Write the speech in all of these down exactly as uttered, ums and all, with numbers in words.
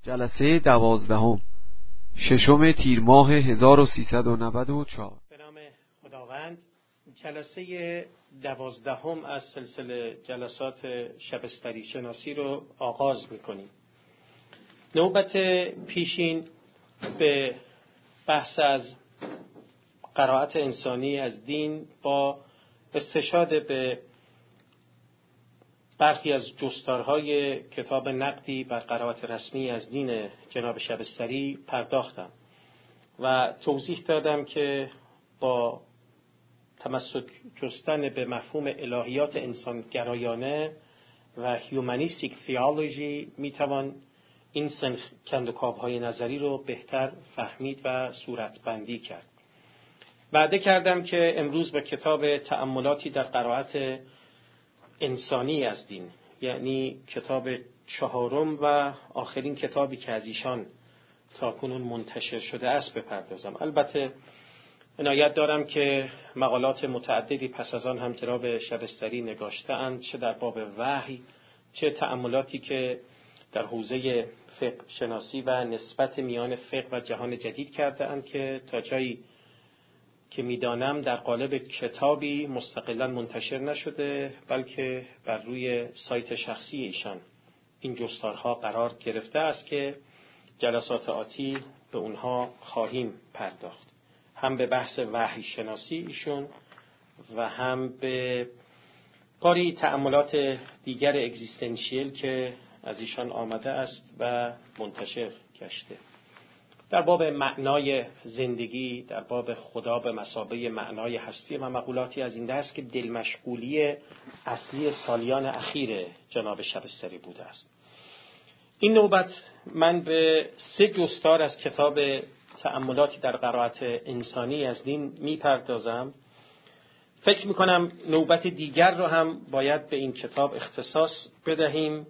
جلسه دوازدهم ششم تیر ماه هزار و سیصد و نود و چهار. به نام خداوند. جلسه دوازدهم از سلسله جلسات شبستری شناسی رو آغاز می‌کنیم. نوبت پیشین به بحث از قرائت انسانی از دین با استشهاد به برخی از جستارهای کتاب نقدی بر قرائت رسمی از دین جناب شبستری پرداختم و توضیح دادم که با تمسک جستن به مفهوم الهیات انسانگرایانه و هیومانیستیک تئولوژی میتوان این سنخ کندوکاوهای نظری رو بهتر فهمید و صورتبندی کرد. وعده کردم که امروز به کتاب تأملاتی در قرائت انسانی از دین، یعنی کتاب چهارم و آخرین کتابی که از ایشان تاکنون منتشر شده است بپردازم. البته عنایت دارم که مقالات متعددی پس از آن هم جناب شبستری نگاشته اند، چه در باب وحی چه تأملاتی که در حوزه فقه شناسی و نسبت میان فقه و جهان جدید کرده اند که تا جایی که میدانم در قالب کتابی مستقلا منتشر نشده، بلکه بر روی سایت شخصی ایشان این جستارها قرار گرفته است که جلسات آتی به اونها خواهیم پرداخت، هم به بحث وحی شناسی ایشون و هم به پاری تأملات دیگر اگزیستنشیل که از ایشان آمده است و منتشر گشته. در باب معنای زندگی، در باب خدا به مثابه معنای هستی و مقولاتی از این دست که دلمشغولی اصلی سالیان اخیر جناب شبستری بوده است. این نوبت من به سه جستار از کتاب تأملاتی در قرائت انسانی از دین میپردازم. فکر میکنم نوبت دیگر رو هم باید به این کتاب اختصاص بدهیم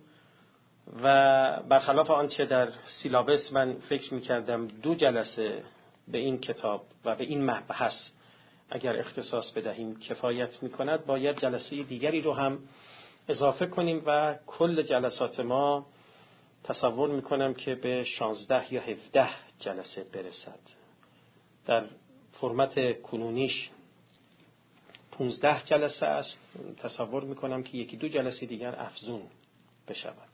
و برخلاف آنچه در سیلابس من فکر میکردم دو جلسه به این کتاب و به این مبحث اگر اختصاص بدهیم کفایت میکند، باید جلسه دیگری رو هم اضافه کنیم و کل جلسات ما تصور میکنم که به شانزده یا هفده جلسه برسد. در فرمت کنونیش پونزده جلسه است، تصور میکنم که یکی دو جلسه دیگر افزون بشود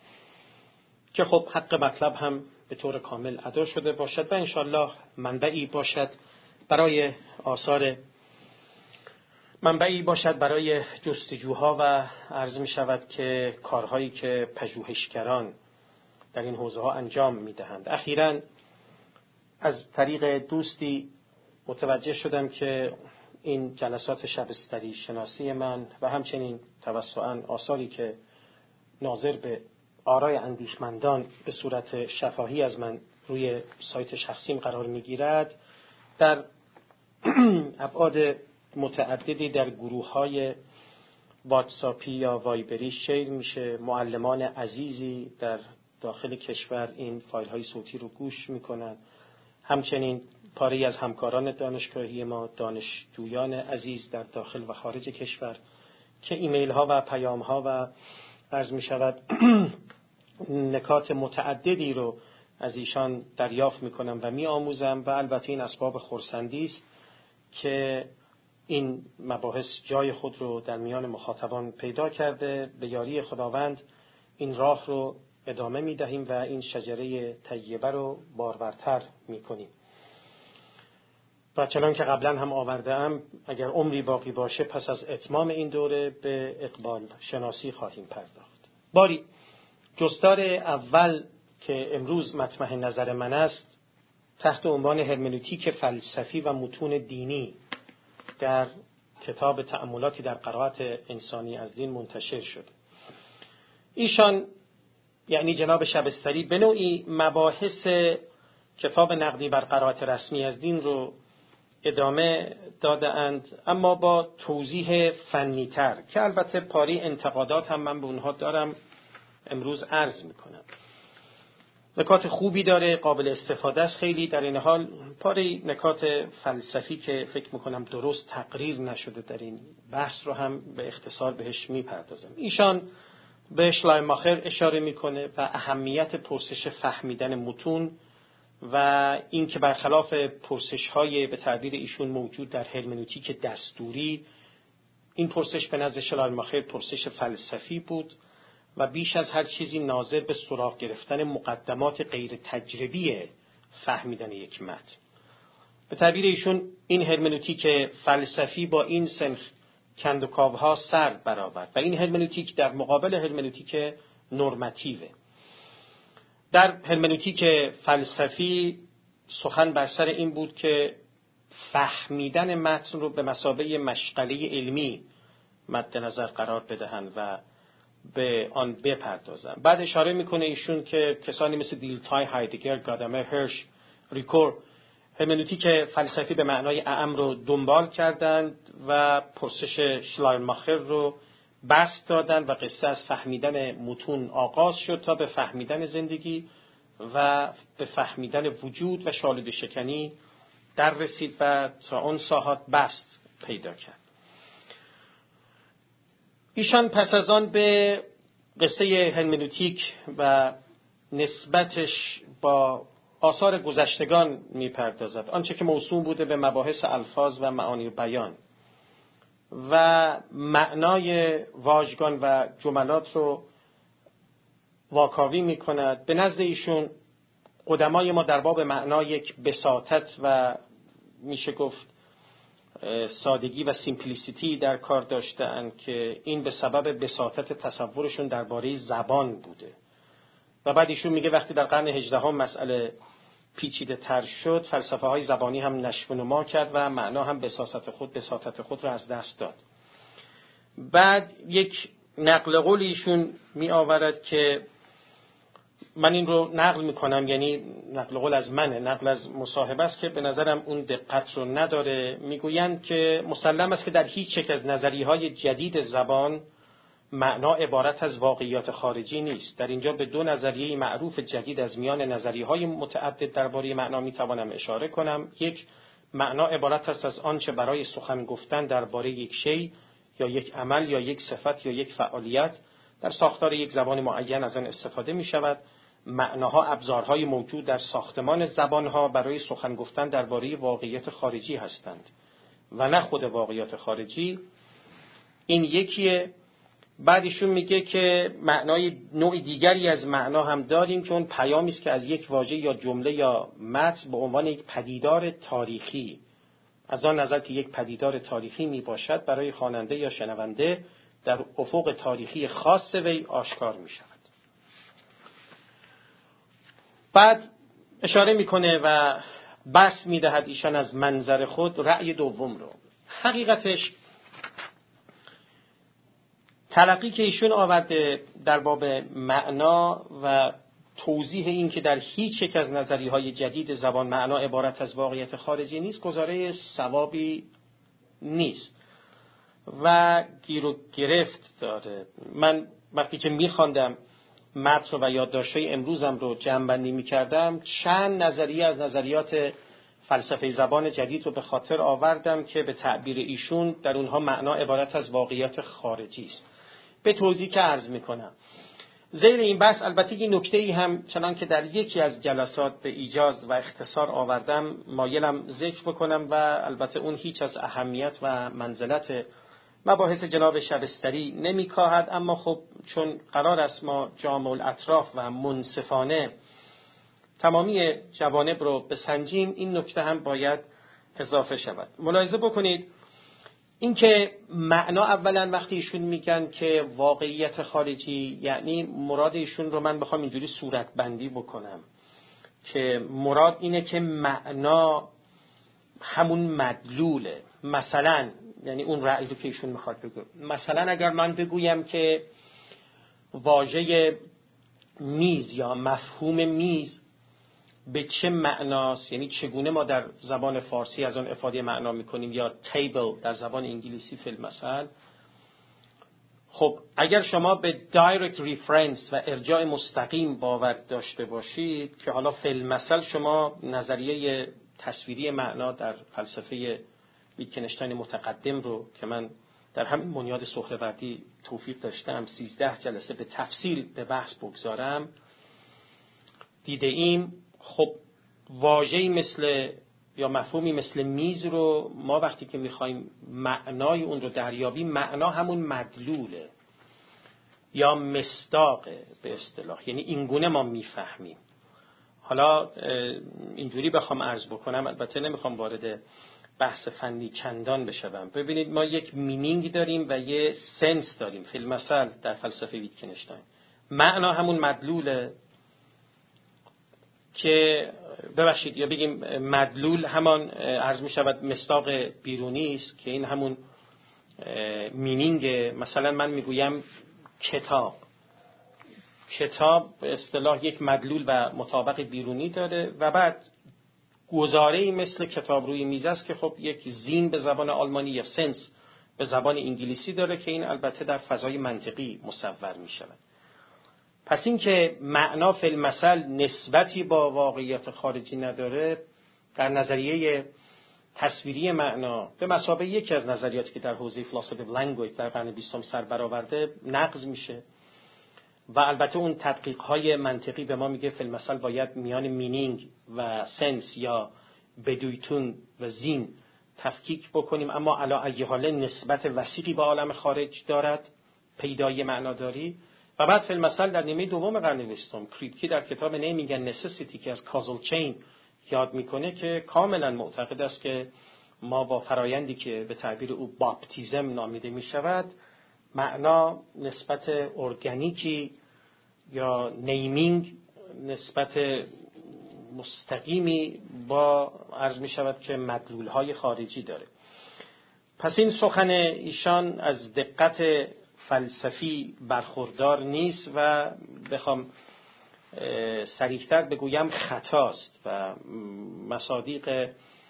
که خب حق مطلب هم به طور کامل ادا شده باشد و انشالله منبعی باشد برای آثار منبعی باشد برای جستجوها و عرض می شود که کارهایی که پژوهشگران در این حوزه ها انجام می دهند. اخیراً از طریق دوستی متوجه شدم که این جلسات شبستری شناسی من و همچنین توسطاً آثاری که ناظر به آرای اندیشمندان به صورت شفاهی از من روی سایت شخصیم قرار میگیرد، در ابعاد متعددی در گروه‌های واتساپی یا وایبری شیر میشه. معلمان عزیزی در داخل کشور این فایل‌های صوتی رو گوش میکنن، همچنین پاری از همکاران دانشگاهی ما، دانشجویان عزیز در داخل و خارج کشور که ایمیل ها و پیام ها و عرض می شود نکات متعددی رو از ایشان دریافت می کنم و می آموزم و البته این اسباب خرسندی است که این مباحث جای خود رو در میان مخاطبان پیدا کرده. به یاری خداوند این راه رو ادامه می دهیم و این شجره طیبه رو بارورتر می کنیم و چنان که قبلا هم آورده‌ام اگر عمری باقی باشه پس از اتمام این دوره به اقبال شناسی خواهیم پرداخت. باری جستار اول که امروز مطمح نظر من است تحت عنوان هرمنوتیک فلسفی و متون دینی در کتاب تأملاتی در قرائت انسانی از دین منتشر شده. ایشان یعنی جناب شبستری به نوعی مباحث کتاب نقدی بر قرائت رسمی از دین رو ادامه داده اند، اما با توضیح فنی تر که البته پاری انتقادات هم من به اونها دارم امروز عرض میکنم. نکات خوبی داره، قابل استفاده است خیلی، در این حال پاری نکات فلسفی که فکر میکنم درست تقریر نشده در این بحث رو هم به اختصار بهش میپردازم. ایشان به شلایماخر اشاره میکنه و اهمیت پرسش فهمیدن متون و این که برخلاف پرسش‌های به تعبیر ایشون موجود در هرمنوتیک دستوری، این پرسش به نزد شلایماخر پرسش فلسفی بود و بیش از هر چیزی ناظر به سراغ گرفتن مقدمات غیر تجربی فهمیدن یک متن. به تعبیر ایشون این هرمنوتیک فلسفی با این سنخ کندوکاوها سر برآورد و این هرمنوتیک در مقابل هرمنوتیک نورماتیوه. در هرمنوتیک فلسفی سخن بر سر این بود که فهمیدن متن رو به مثابه مشغله علمی مد نظر قرار بدهند و به آن بپردازند. بعد اشاره میکنه ایشون که کسانی مثل دیلتای، هایدگر، گادامر، هرش، ریکور هرمنوتیک فلسفی به معنای اعم رو دنبال کردند و پرسش شلایماخر رو بسط دادند و قصه از فهمیدن متون آغاز شد تا به فهمیدن زندگی و به فهمیدن وجود و شالود شکنی در رسید و تا اون ساحات بسط پیدا کرد. ایشان پس از آن به قصه هرمنوتیک و نسبتش با آثار گذشتگان میپردازد، آنچه که موسوم بوده به مباحث الفاظ و معانی و بیان و معنای واژگان و جملات رو واکاوی میکند. به نزد ایشون قدمای ما در باب معنا یک بساطت و میشه گفت سادگی و سیمپلیسیتی در کار داشتند که این به سبب بساطت تصورشون درباره زبان بوده. و بعد ایشون میگه وقتی در قرن هجدهم مسئله پیچیده تر شد، فلسفه های زبانی هم نشو و نما کرد و معنا هم بساطت خود بساطت خود رو از دست داد. بعد یک نقل قول ایشون می آورد که من این رو نقل میکنم، یعنی نقل قول از منه، نقل از مصاحبه است که به نظرم اون دقت رو نداره. میگویند که مسلم است که در هیچ یک از نظریه‌های جدید زبان معنا عبارت از واقعیات خارجی نیست. در اینجا به دو نظریه معروف جدید از میان نظریه‌های متعدد درباره معنا میتوانم اشاره کنم. یک، معنا عبارت است از آنچه برای سخن گفتن درباره یک شی یا یک عمل یا یک صفت یا یک فعالیت در ساختار یک زبان معین از آن استفاده می شود. معناها ابزارهای موجود در ساختمان زبانها برای سخن گفتن درباره واقعیت خارجی هستند و نه خود واقعیت خارجی. این یکیه. بعدشون میگه که معنای نوع دیگری از معنا هم داریم که اون پیامی است که از یک واژه یا جمله یا متن به عنوان یک پدیدار تاریخی، از آن نظر که یک پدیدار تاریخی می باشد، برای خواننده یا شنونده در افق تاریخی خاص وی آشکار می شود. بعد اشاره میکنه و بس میدهد ایشان از منظر خود رأی دوم رو. حقیقتش تلقی که ایشون آورده در باب معنا و توضیح این که در هیچ یک از نظریه‌های جدید زبان معنا عبارت از واقعیت خارجی نیست، گزاره صوابی نیست و گیر و گرفت داره. من وقتی که میخواندم متن و یادداشت‌های امروزم رو جمع‌بندی می‌کردم، چند نظریه از نظریات فلسفه زبان جدید رو به خاطر آوردم که به تعبیر ایشون در اونها معنا عبارت از واقعیت خارجی است. به توضیح که عرض می‌کنم. زیر این بحث البته یک نکته‌ای هم چنان که در یکی از جلسات به ایجاز و اختصار آوردم مایلم ذکر بکنم و البته اون هیچ از اهمیت و منزلت مباحث جناب شبستری نمی‌کاهد، اما خب چون قرار است ما جامع الاطراف و منصفانه تمامی جوانب رو بسنجیم، این نکته هم باید اضافه شود. ملاحظه بکنید اینکه معنا اولا وقتی ایشون میگن که واقعیت خارجی، یعنی مراد ایشون رو من بخوام اینجوری صورت بندی بکنم که مراد اینه که معنا همون مدلوله. مثلا یعنی اون رأیی که ایشون میخواد بگه، مثلا اگر من بگویم که واژه میز یا مفهوم میز به چه معناست، یعنی چگونه ما در زبان فارسی از آن افاده معنا میکنیم، یا تیبل در زبان انگلیسی فی المثل، خب اگر شما به دایرکت ریفرنس و ارجاع مستقیم باور داشته باشید که حالا فی المثل شما نظریه تصویری معنا در فلسفه ویتکنشتاین متقدم رو که من در همین بنیاد سهروردی توفیق داشتم سیزده جلسه به تفصیل به بحث بگذارم، دیده ایم خب واژه‌ای مثل یا مفهومی مثل میز رو ما وقتی که میخوایم معنای اون رو دریابیم، معنا همون مدلوله یا مصداقه به اصطلاح، یعنی اینگونه ما میفهمیم. حالا اینجوری بخوام عرض بکنم، البته نمیخوام وارد بحث فنی چندان بشم. ببینید ما یک مینینگ داریم و یه سنس داریم. فی المثل در فلسفه ویتکنشتاین معنا همون مدلوله که ببخشید یا بگیم مدلول همان عرض می شود مصداق بیرونی است که این همون مینینگ. مثلا من میگویم کتاب، کتاب به اصطلاح یک مدلول و مطابق بیرونی داره و بعد گزاره‌ای مثل کتاب روی میز است که خب یک زین به زبان آلمانی یا سنس به زبان انگلیسی داره که این البته در فضای منطقی مصور می شود. پس این که معنا فی المثل نسبتی با واقعیت خارجی نداره، در نظریه تصویری معنا به مثابه یکی از نظریاتی که در حوزه فلسفه لنگویج در قرن بیستم سر برآورده نقض میشه و البته اون تدقیق‌های منطقی به ما میگه فی المثل باید میان مینینگ و سنس یا بدویتون و زین تفکیک بکنیم، اما علی ای حال نسبت وثیقی با عالم خارج دارد، پیدایی معناداری. و بعد فی المثل در نیمه دوم قرن بیستم کریپکی در کتاب نیمینگ اند نسسیتی که از کازل چین یاد میکنه که کاملا معتقد است که ما با فرایندی که به تعبیر او باپتیزم نامیده میشود، معنا نسبت ارگانیکی یا نیمینگ نسبت مستقیمی با عرض می شود که مدلولهای خارجی داره. پس این سخن ایشان از دقت فلسفی برخوردار نیست و بخوام صریح‌تر بگویم خطاست و مصادیق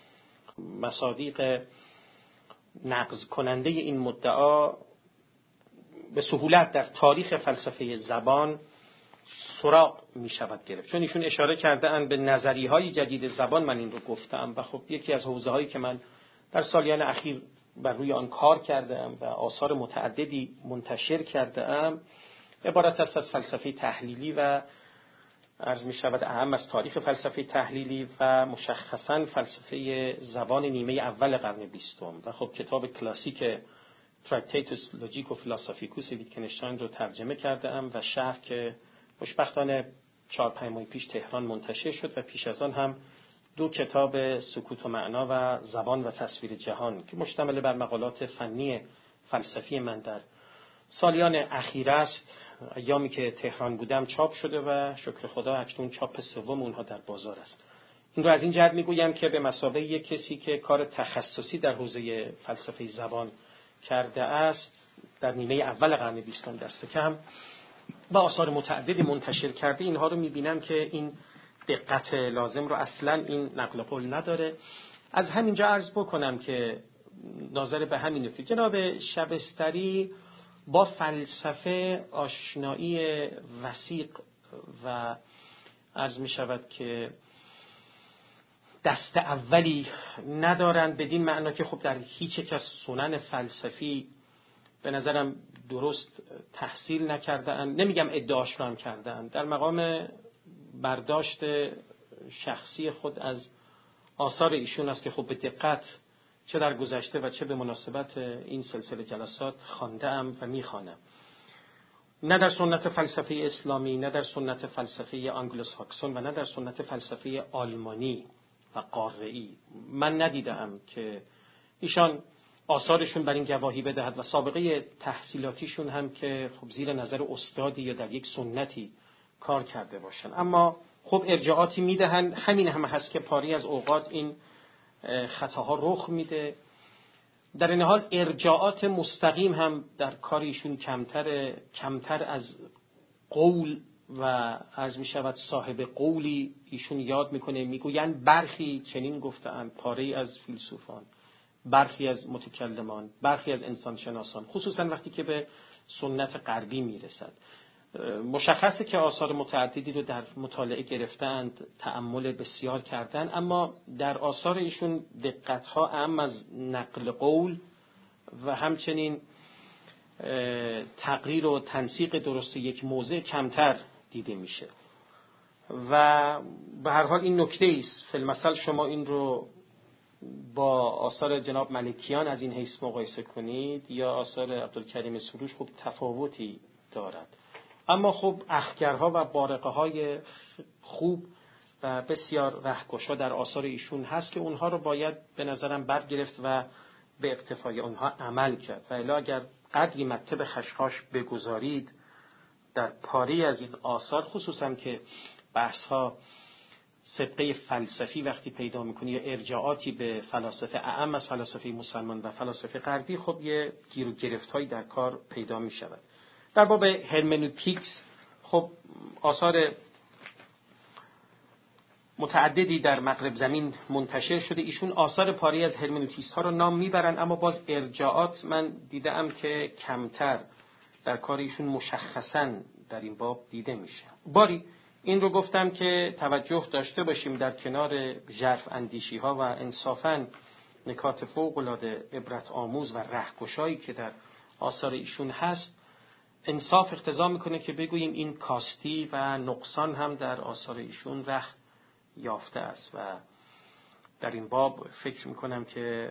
مصادیق نقض کننده این مدعا به سهولت در تاریخ فلسفه زبان سراغ می شود گرفت. چون ایشون اشاره کرده اند به نظریه های جدید زبان، من این رو گفتم و خب یکی از حوزه هایی که من در سالیان اخیر بر روی آن کار کردم و آثار متعددی منتشر کردم عبارت است از فلسفه تحلیلی و عرض می شود اهم از تاریخ فلسفه تحلیلی و مشخصاً فلسفه زبان نیمه اول قرن بیستم. و خب کتاب کلاسیک تراکتاتوس لوژیکو فیلاسوفیکوس ویتکنشتاین رو ترجمه کردم و شرح که خوشبختانه چهار پنج ماه پیش تهران منتشر شد و پیش از آن هم دو کتاب سکوت و معنا و زبان و تصویر جهان که مشتمل بر مقالات فنی فلسفی من در سالیان اخیر است، ایامی که تهران بودم چاپ شده و شکر خدا اکنون چاپ سوم اونها در بازار است. این رو از این جهت میگویم که به مثابه یک کسی که کار تخصصی در حوزه فلسفه زبان کرده است در نیمه اول قرن بیستم دست کم و آثار متعددی منتشر کرده، اینها رو میبینم که این دقت لازم رو اصلا این نقل قول نداره. از همینجا عرض بکنم که ناظر به همین نکته جناب شبستری با فلسفه آشنایی وثیق و عرض می شود که دست اولی ندارند، بدین معنا که خب در هیچ یک از سنن فلسفی به نظرم درست تحصیل نکرده‌اند. نمیگم ادعاش رو هم کرده‌اند، در مقام برداشت شخصی خود از آثار ایشون است که خب به دقت چه در گذشته و چه به مناسبت این سلسله جلسات خوانده‌ام و میخوانم. نه در سنت فلسفه اسلامی، نه در سنت فلسفه آنگلوساکسون و نه در سنت فلسفه آلمانی و قاره‌ای من ندیدم که ایشان آثارشون بر این گواهی بدهد و سابقه تحصیلاتیشون هم که خب زیر نظر استادی یا در یک سنتی کار کرده باشن. اما خب ارجاعاتی میدهن، همین هم هست که پاری از اوقات این خطاها رخ میده. در این حال ارجاعات مستقیم هم در کاریشون کمتر کمتر از قول و عرض می شود صاحب قولی ایشون یاد میکنه، میگوین برخی چنین گفتند، پاره از فیلسوفان، برخی از متکلمان، برخی از انسانشناسان، خصوصا وقتی که به سنت غربی میرسد. مشخصه که آثار متعددی رو در مطالعه گرفتند، تأمل بسیار کردن، اما در آثار ایشون دقت‌ها اهم از نقل قول و همچنین تقریر و تنسیق درست یک موضع کمتر دیده میشه و به هر حال این نکته است. فی المثل شما این رو با آثار جناب ملکیان از این حیث مقایسه کنید یا آثار عبدالکریم سروش، خب تفاوتی دارد. اما خب اخگرها و بارقه های خوب و بسیار رهگشا در آثار ایشون هست که اونها رو باید به نظرم برگرفت و به اقتفای اونها عمل کرد. و الا اگر قدری مطب خشخاش بگذارید در پاری از این آثار، خصوصا که بحث ها سبقه فلسفی وقتی پیدا میکنی یا ارجاعاتی به فلاسفه اعم از فلاسفه مسلمان و فلاسفه غربی، خب یه گیر و گرفت هایی در کار پیدا میشود. در باب هرمنوتیکس خب آثار متعددی در مغرب زمین منتشر شده. ایشون آثار پاری از هرمنوتیست ها رو نام میبرن، اما باز ارجاعات من دیدم که کمتر در کار ایشون مشخصاً در این باب دیده میشه. باری این رو گفتم که توجه داشته باشیم در کنار ژرف اندیشی ها و انصافاً نکات فوق العاده عبرت آموز و رهگشایی که در آثار ایشون هست، انصاف اقتضا میکنه که بگوییم این کاستی و نقصان هم در آثار ایشون رخ یافته است و در این باب فکر میکنم که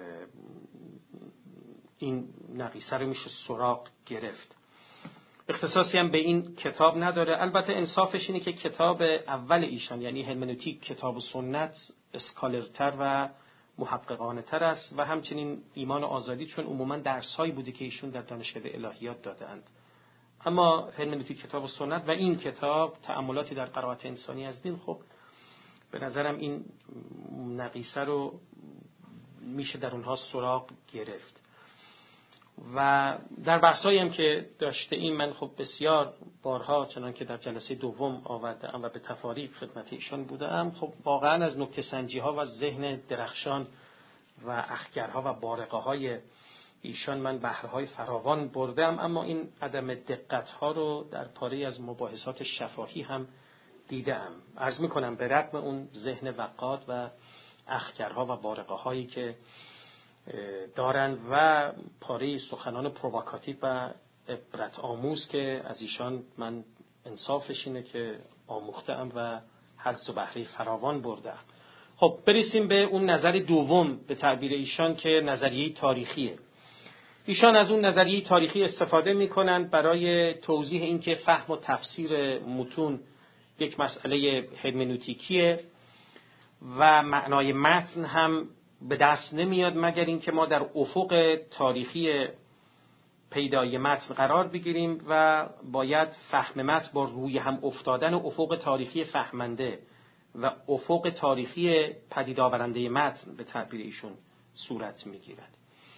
این نقیصه رو میشه سراغ گرفت. اختصاصی هم به این کتاب نداره. البته انصافش اینه که کتاب اول ایشان یعنی هرمنوتیک کتاب و سنت اسکالرتر و محققانه تر است و همچنین ایمان و آزادی، چون عموما درس‌هایی بوده که ایشون در دانشکده الهیات دادند. اما هرمنوتیک کتاب و سنت و این کتاب تأملاتی در قرائت انسانی از دین، خب به نظرم این نقیصه رو میشه در اونها سراغ گرفت. و در بحثایی هم که داشته این من خب بسیار بارها چنان که در جلسه دوم آوردم و به تفاریق خدمت ایشان بودم، خب واقعا از نکته سنجی ها و ذهن درخشان و اخگرها و بارقه های ایشان من بهرهای فراوان بردم، اما این عدم دقت ها رو در پاره از مباحثات شفاهی هم دیدم. عرض میکنم به رغم اون ذهن وقاد و اخگرها و بارقه هایی که دارند و پاره سخنان پرووکاتیو و عبرت آموز که از ایشان من انصافش اینه که آموختم و حظ و بهره فراوان بردم. خب برسیم به اون نظر دوم به تعبیر ایشان که نظریه تاریخیه. ایشان از اون نظریه تاریخی استفاده میکنند برای توضیح اینکه فهم و تفسیر متون یک مسئله هرمنوتیکیه و معنای متن هم به دست نمیاد مگر اینکه ما در افق تاریخی پیدای متن قرار بگیریم و باید فهم متن با روی هم افتادن و افق تاریخی فهمنده و افق تاریخی پدید آورنده متن به تعبیر ایشون صورت میگیرد.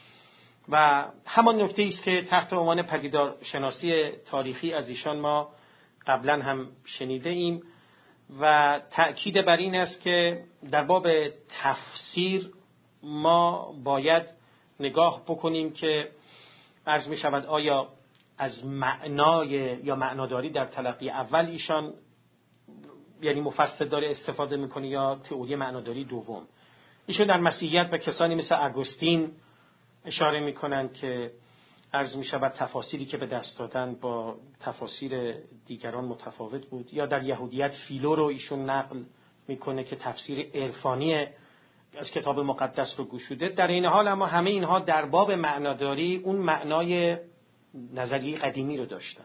و همان نکته است که تحت عنوان پدیدار شناسی تاریخی از ایشان ما قبلا هم شنیده ایم و تأکید بر این است که در باب تفسیر ما باید نگاه بکنیم که عرض می شود آیا از معنای یا معناداری در تلقی اول ایشان یعنی مفسر داره استفاده میکنه یا تئوری معناداری دوم. ایشان در مسیحیت به کسانی مثل اگوستین اشاره میکنند که عرض می شود تفاسیری که به دست دادن با تفاسیر دیگران متفاوت بود، یا در یهودیت فیلو رو ایشون نقل میکنه که تفسیر عرفانی از کتاب مقدس رو گشوده. در این حال اما همه اینها در باب معناداری اون معنای نظریه قدیمی رو داشتن.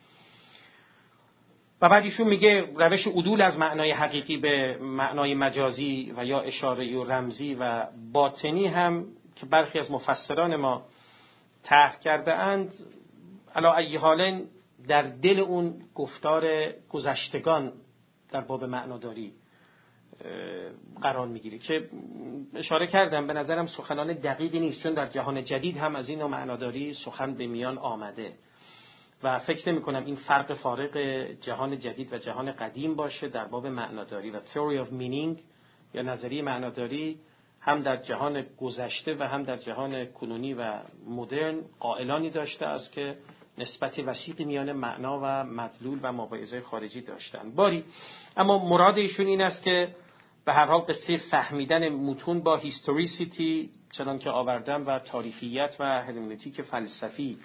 و بعد ایشون میگه روش عدول از معنای حقیقی به معنای مجازی و یا اشاره‌ای و رمزی و باطنی هم که برخی از مفسران ما طرح کرده اند، علی ای حال در دل اون گفتار گذشتگان در باب معناداری قرار میگیره که اشاره کردم به نظرم سخنان دقیقی نیست، چون در جهان جدید هم از این معناداری سخن به میان آمده و فکر نمی کنم این فرق فارق جهان جدید و جهان قدیم باشه در باب معناداری. و theory of meaning یا نظریه معناداری هم در جهان گذشته و هم در جهان کنونی و مدرن قائلانی داشته است که نسبت وسیقی میان معنا و مدلول و مابعضای خارجی داشتن. باری اما مراد ایشون این است که به هر حال قصه فهمیدن متون با هیستوریسیتی چنان که آوردم و تاریخیت و هرمنوتیک فلسفی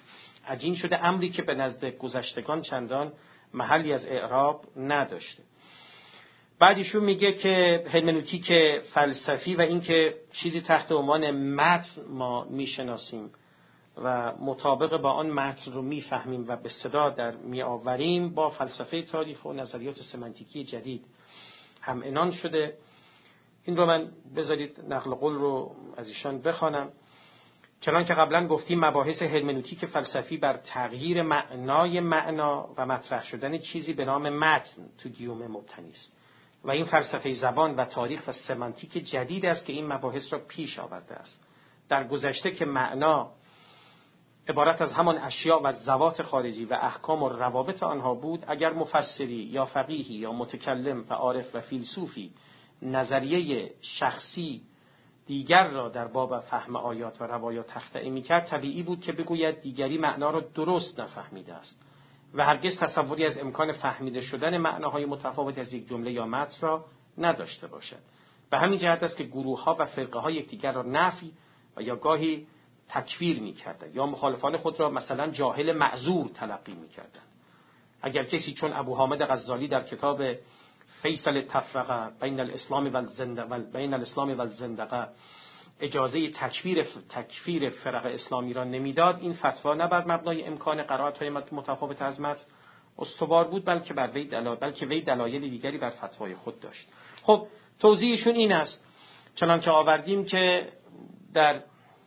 عجین شده، امری که به نزد گذشتگان چندان محلی از اعراب نداشته. بعد ایشون میگه که هرمنوتیک فلسفی و این که چیزی تحت عنوان متن ما میشناسیم و مطابق با آن متن رو میفهمیم و به صدا در میآوریم، با فلسفه تاریخ و نظریات سمنتیکی جدید هم عنان شده. این رو من بذارید نقل قول رو از ایشان بخوانم. چنان که قبلا گفتیم، مباحث هرمنوتیک فلسفی بر تغییر معنای معنا و مطرح شدن چیزی به نام متن تو گیومه مبتنی است و این فلسفه زبان و تاریخ و سمنتیک جدید است که این مباحث را پیش آورده است. در گذشته که معنا عبارت از همان اشیاء و ذوات خارجی و احکام و روابط آنها بود، اگر مفسری یا فقیهی یا متکلم و عارف و فیلسوفی نظریه شخصی دیگر را در باب فهم آیات و روایات تخطئه می‌کرد، طبیعی بود که بگوید دیگری معنا را درست نفهمیده است و هرگز تصوری از امکان فهمیده شدن معناهای متفاوت از یک جمله یا متن را نداشته باشد. به همین جهت است که گروه‌ها و فرقه‌ها یکدیگر را نفی و یا گاهی تکفیر می‌کردند یا مخالفان خود را مثلا جاهل معذور تلقی می‌کردند. اگر کسی چون ابو حامد غزالی در کتاب فیصل تفرقه بین الاسلام و الزندقه بین الاسلام و الزندقه اجازه تکفیر تکفیر فرق اسلامی را نمیداد، این فتوا نه بر مبنای امکان قرائت‌های متفاوت از متن استوار بود، بلکه بر وی دلایل بلکه وی دلایل دیگری بر فتوای خود داشت. خب توضیحشون این است، چنانکه آوردیم که در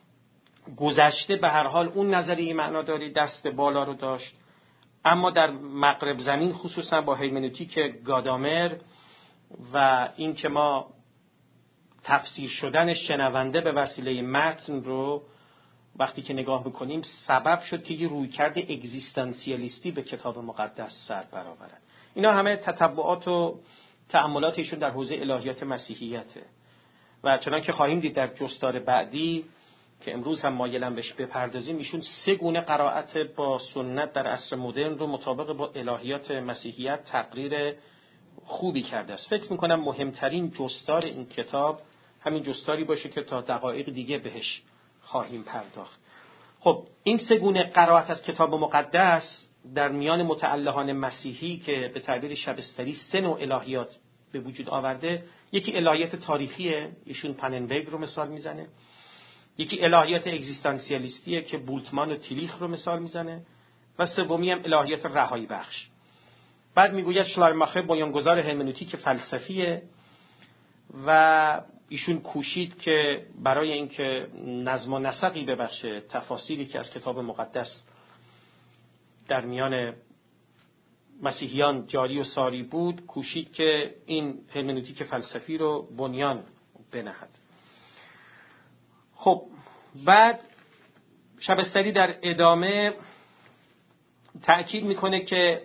گذشته به هر حال اون نظریه معناداری دست بالا رو داشت، اما در مغرب زمین خصوصا با هرمنوتیک گادامر و این که ما تفسیر شدن شنونده به وسیله متن رو وقتی که نگاه بکنیم، سبب شد که یه رویکرد اگزیستانسیالیستی به کتاب مقدس سر برآورد. اینا همه تتبعات و تأملات ایشون در حوزه الهیات مسیحیته و چنان که خواهیم دید در جستار بعدی که امروز هم مایلم بهش بپردازیم، ایشون سه گونه قرائت با سنت در عصر مدرن رو مطابق با الهیات مسیحیت تقریر خوبی کرده است. فکر میکنم مهمترین جستار این کتاب همین جستاری باشه که تا دقایق دیگه بهش خواهیم پرداخت. خب این سه گونه قرائت از کتاب مقدس در میان متعلهان مسیحی که به تعبیر شبستری سه نوع الهیات به وجود آورده، یکی الهیات تاریخیه، ایشون پننبرگ رو مثال میزنه، یکی الهیات اگزیستانسیالیستیه که بولتمان و تیلیخ رو مثال میزنه و سومی هم الهیات رهایی بخش. بعد میگوید شلایماخر بنیانگذار هرمنوتیک فلسفیه و ایشون کوشید که برای اینکه نظم و نسقی ببخشه تفاسیری که از کتاب مقدس در میان مسیحیان جاری و ساری بود، کوشید که این هرمنوتیک فلسفی رو بنیان بنهد. خب بعد شبستری در ادامه تأکید میکنه که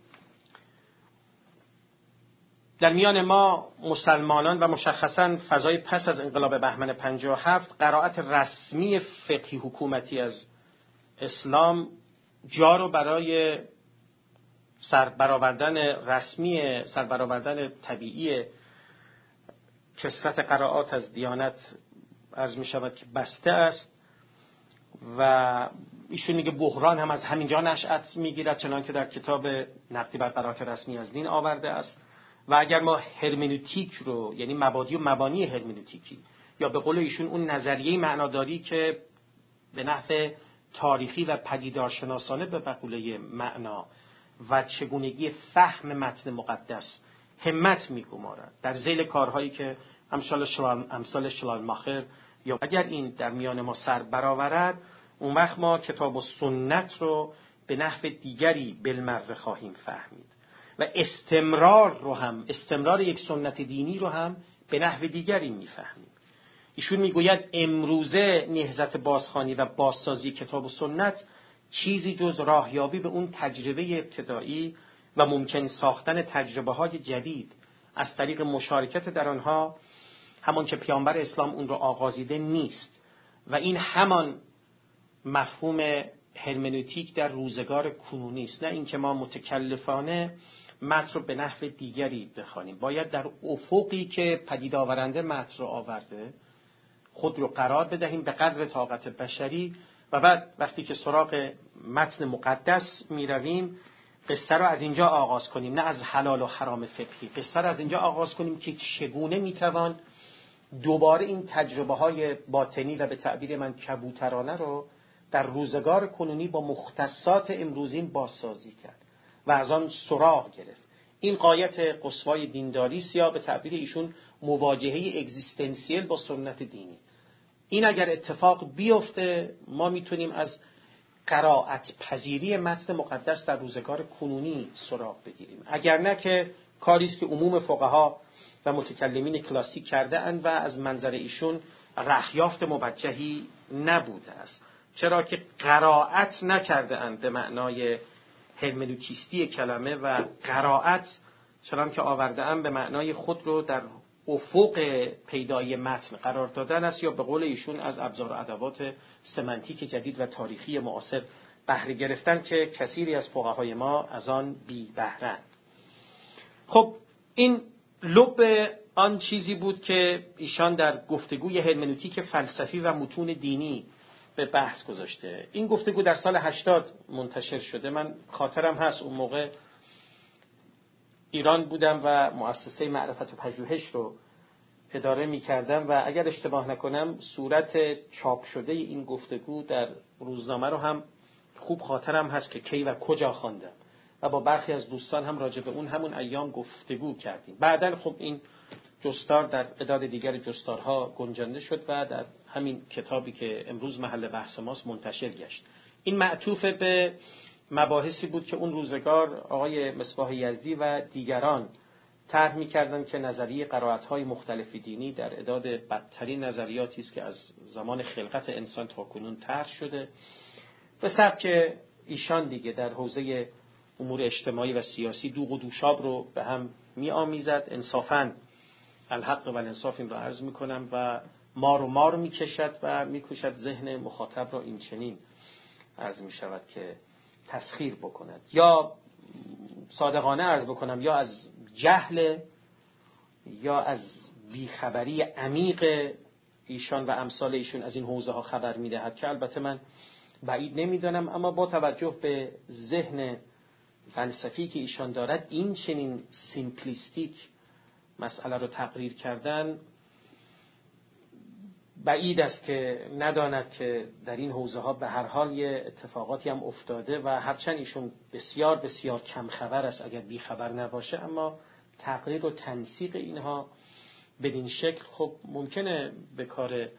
در میان ما مسلمانان و مشخصاً فضای پس از انقلاب بهمن پنجاه و هفت قرائت رسمی فقهی حکومتی از اسلام جا رو برای سربرآوردن رسمی سربرآوردن طبیعی کثرت قرائات از دیانت عرض می شود که بسته است و ایشون میگه بحران هم از همینجا نشأت میگیرد، چنان که در کتاب نقدی بر قرائات رسمی از دین آورده است. و اگر ما هرمنوتیک رو، یعنی مبادی و مبانی هرمنوتیکی، یا به قول ایشون اون نظریه معناداری که به نحو تاریخی و پدیدارشناسانه به مقوله معنا و چگونگی فهم متن مقدس همت میگمارد در ذیل کارهایی که امثال شلال امثال شلالماخر، یا اگر این در میان ما سر برآورد، اون وقت ما کتاب و سنت رو به نحو دیگری بالمره خواهیم فهمید و استمرار رو هم استمرار یک سنت دینی رو هم به نحو دیگری میفهمیم. ایشون میگوید امروزه نهضت بازخوانی و بازسازی کتاب و سنت چیزی جز راهیابی به اون تجربه ابتدایی و ممکن ساختن تجربه های جدید از طریق مشارکت در آنها، همان که پیامبر اسلام اون رو آغازیده نیست و این همان مفهوم هرمنوتیک در روزگار کنونی است، نه اینکه ما متکلفانه متن رو به نحو دیگری بخوانیم. باید در افقی که پدید آورنده متن رو آورده خود رو قرار بدهیم به قدر طاقت بشری و بعد وقتی که سراغ متن مقدس می رویم، قصه رو از اینجا آغاز کنیم، نه از حلال و حرام فقهی. قصه رو از اینجا آغاز کنیم که چگونه می توان دوباره این تجربه های باطنی و به تعبیر من کبوترانه رو در روزگار کنونی با مختصات امروزین بازسازی کرد و از آن سراغ گرفت. این غایت قصوای دینداری است، یا به تعبیر ایشون مواجهه اگزیستنسیل با سنت دینی. این اگر اتفاق بیفته ما میتونیم از قرائت پذیری متن مقدس در روزگار کنونی سراغ بگیریم. اگر نه که کاری است که عموم فقها و متکلمین کلاسیک کرده اند و از منظر ایشون رهیافت موجهی نبوده است، چرا که قرائت نکرده اند به معنای هرمنوتیستی کلمه، و قرائت چنان که آورده اند به معنای خود رو در افق پیدایی متن قرار دادن است، یا به قول ایشون از ابزار و ادوات سمنتیک جدید و تاریخی معاصر بهره گرفتن که کثیری از فقهای ما از آن بی بهره‌اند. خب این لب آن چیزی بود که ایشان در گفتگوی هرمنوتیک فلسفی و متون دینی به بحث گذاشته. این گفتگو در سال هشتاد منتشر شده. من خاطرم هست اون موقع ایران بودم و مؤسسه معرفت و پژوهش رو اداره می کردم و اگر اشتباه نکنم صورت چاپ شده این گفتگو در روزنامه رو هم خوب خاطرم هست که کی و کجا خواندم و با برخی از دوستان هم راجع به اون همون ایام گفتگو کردیم. بعداً خب این جستار در اعداد دیگر جستارها گنجانده شد و در همین کتابی که امروز محل بحث ماست منتشر گشت. این معطوف به مباحثی بود که اون روزگار آقای مصباح یزدی و دیگران طرح می‌کردند که نظریه قرائت‌های مختلف دینی در اعداد بدترین نظریاتی است که از زمان خلقت انسان تا کنون طرح شده، به سبک ایشان دیگه در حوزه امور اجتماعی و سیاسی دوغ و دوشاب رو به هم می‌آمیزد. انصافاً الحق و الانصاف این رو عرض می‌کنم و مار و مار می‌کشد و می‌کشد ذهن مخاطب را این چنین عرض می‌شود که تسخیر بکند، یا صادقانه عرض بکنم یا از جهل یا از بیخبری عمیق ایشان و امثال ایشون از این حوزه ها خبر می‌دهد که البته من بعید نمی‌دانم، اما با توجه به ذهن فلسفی که ایشان دارد این چنین سیمپلیستیک مسئله رو تقریر کردن بعید است که نداند که در این حوزه ها به هر حال یه اتفاقاتی هم افتاده و هرچند ایشون بسیار بسیار کم خبر است اگر بی خبر نباشه، اما تقریر و تنسیق اینها بدین شکل خب ممکنه به کار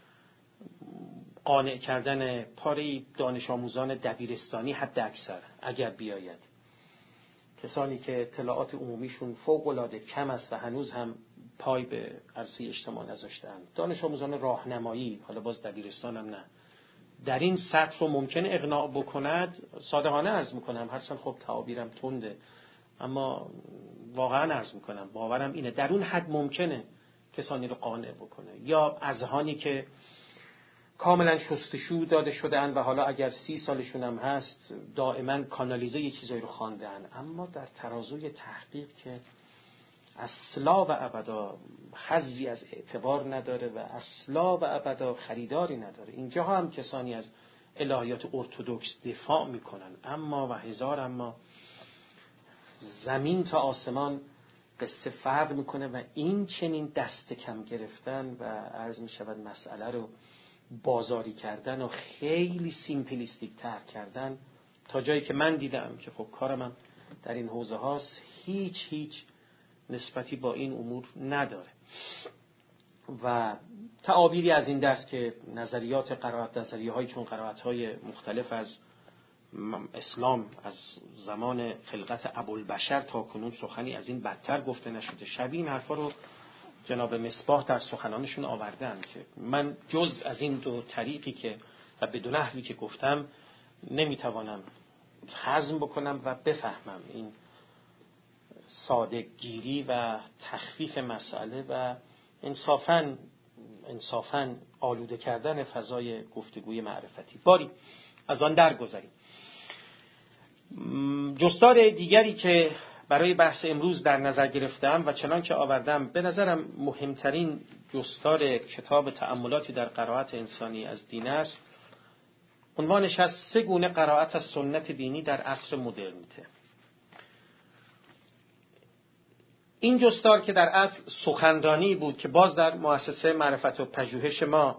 قانع کردن پاره دانش آموزان دبیرستانی حد اکثر اگر بیاید، کسانی که اطلاعات عمومیشون فوق العاده کم است و هنوز هم پای به عرصه اجتماع نذاشتند، دانش آموزان راهنمایی، حالا باز دبیرستان هم نه، در این سطح رو ممکنه اقناع بکند. صادقانه عرض میکنم، هرچند خب تعابیرم تنده اما واقعا عرض میکنم باورم اینه در اون حد ممکنه کسانی رو قانع بکنه، یا اذهانی که کاملا شستشو داده شدن و حالا اگر سی سالشون هم هست دائما کانالیزه یه چیزایی رو خواندن، اما در ترازوی تحقیق که اصلا و ابدا حظی از اعتبار نداره و اصلا و ابدا خریداری نداره. اینجا هم کسانی از الهیات ارتدوکس دفاع میکنن، اما و هزار اما زمین تا آسمان قصه فرق میکنه و این چنین دست کم گرفتن و عرض میشود مسئله رو بازاری کردن و خیلی سیمپلیستیک تر کردن تا جایی که من دیدم که خب کارم هم در این حوزه هاست هیچ هیچ نسبتی با این امور نداره. و تعابیری از این دست که نظریات قرائت، نظریه های چون قرائت های مختلف از اسلام از زمان خلقت ابوالبشر تا کنون سخنی از این بدتر گفته نشده، شبیه این حرفا رو جناب مصباح در سخنانشون آوردن که من جز از این دو طریقی که و بدون نحوی که گفتم نمیتوانم هضم بکنم و بفهمم این ساده‌گیری و تخفیف مسئله و انصافاً انصافاً آلوده کردن فضای گفتگوی معرفتی. باری از آن درگذریم. جستار دیگری که برای بحث امروز در نظر گرفتم و چنان که آوردم به نظرم مهمترین جستار کتاب تأملاتی در قرائت انسانی از دین است، عنوانش هست سه گونه قرائت از سنت دینی در عصر مدرنیته. این جستار که در اصل سخنرانی بود که باز در مؤسسه معرفت و پژوهش ما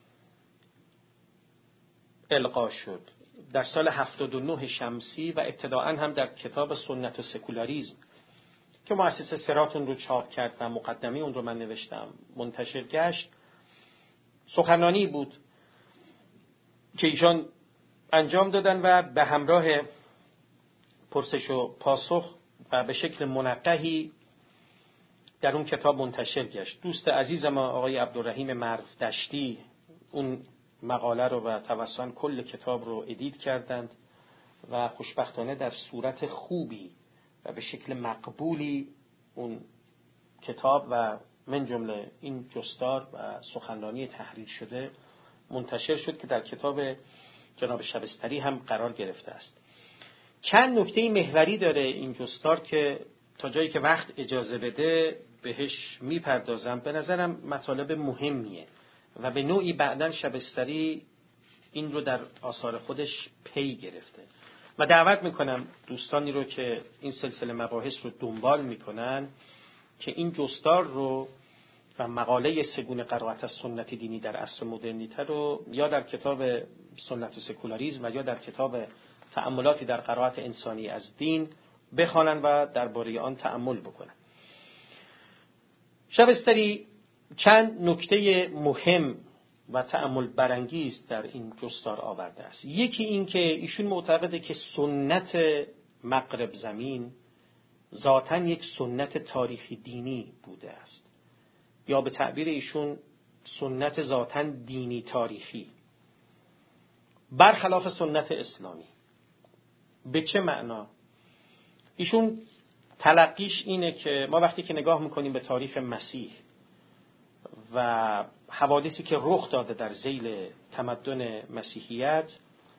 القا شد در سال هفتاد و نه شمسی و ابتداءً هم در کتاب سنت و سکولاریسم که مؤسسه سراتون رو چاپ کرد و مقدمه اون رو من نوشتم منتشر گشت، سخنرانی بود که ایشان انجام دادن و به همراه پرسش و پاسخ و به شکل منقحی در اون کتاب منتشر گشت. دوست عزیز ما آقای عبدالرحیم مرو دشتی اون مقاله رو و توسط کل کتاب رو ادیت کردند و خوشبختانه در صورت خوبی و به شکل مقبولی اون کتاب و من جمله این جستار و سخنرانی تحریر شده منتشر شد که در کتاب جناب شبستری هم قرار گرفته است. چند نکته محوری داره این جستار که تا جایی که وقت اجازه بده بهش میپردازم. به نظرم مطالب مهمیه و به نوعی بعداً شبستری این رو در آثار خودش پی گرفته و دعوت میکنم دوستانی رو که این سلسله مباحث رو دنبال میکنن که این جستار رو و مقاله سگونه قرائت از سنت دینی در عصر مدرنیته رو یا در کتاب سنت و سکولاریسم و یا در کتاب تأملاتی در قرائت انسانی از دین بخوانن و درباره آن تأمل بکنن. شبستری چند نکته مهم و تأمل برانگیز در این جستار آورده است. یکی این که ایشون معتقده که سنت مغرب زمین ذاتاً یک سنت تاریخی دینی بوده است، یا به تعبیر ایشون سنت ذاتاً دینی تاریخی، برخلاف سنت اسلامی. به چه معنا؟ ایشون تلقیش اینه که ما وقتی که نگاه میکنیم به تاریخ مسیح و حوادثی که رخ داده در ذیل تمدن مسیحیت،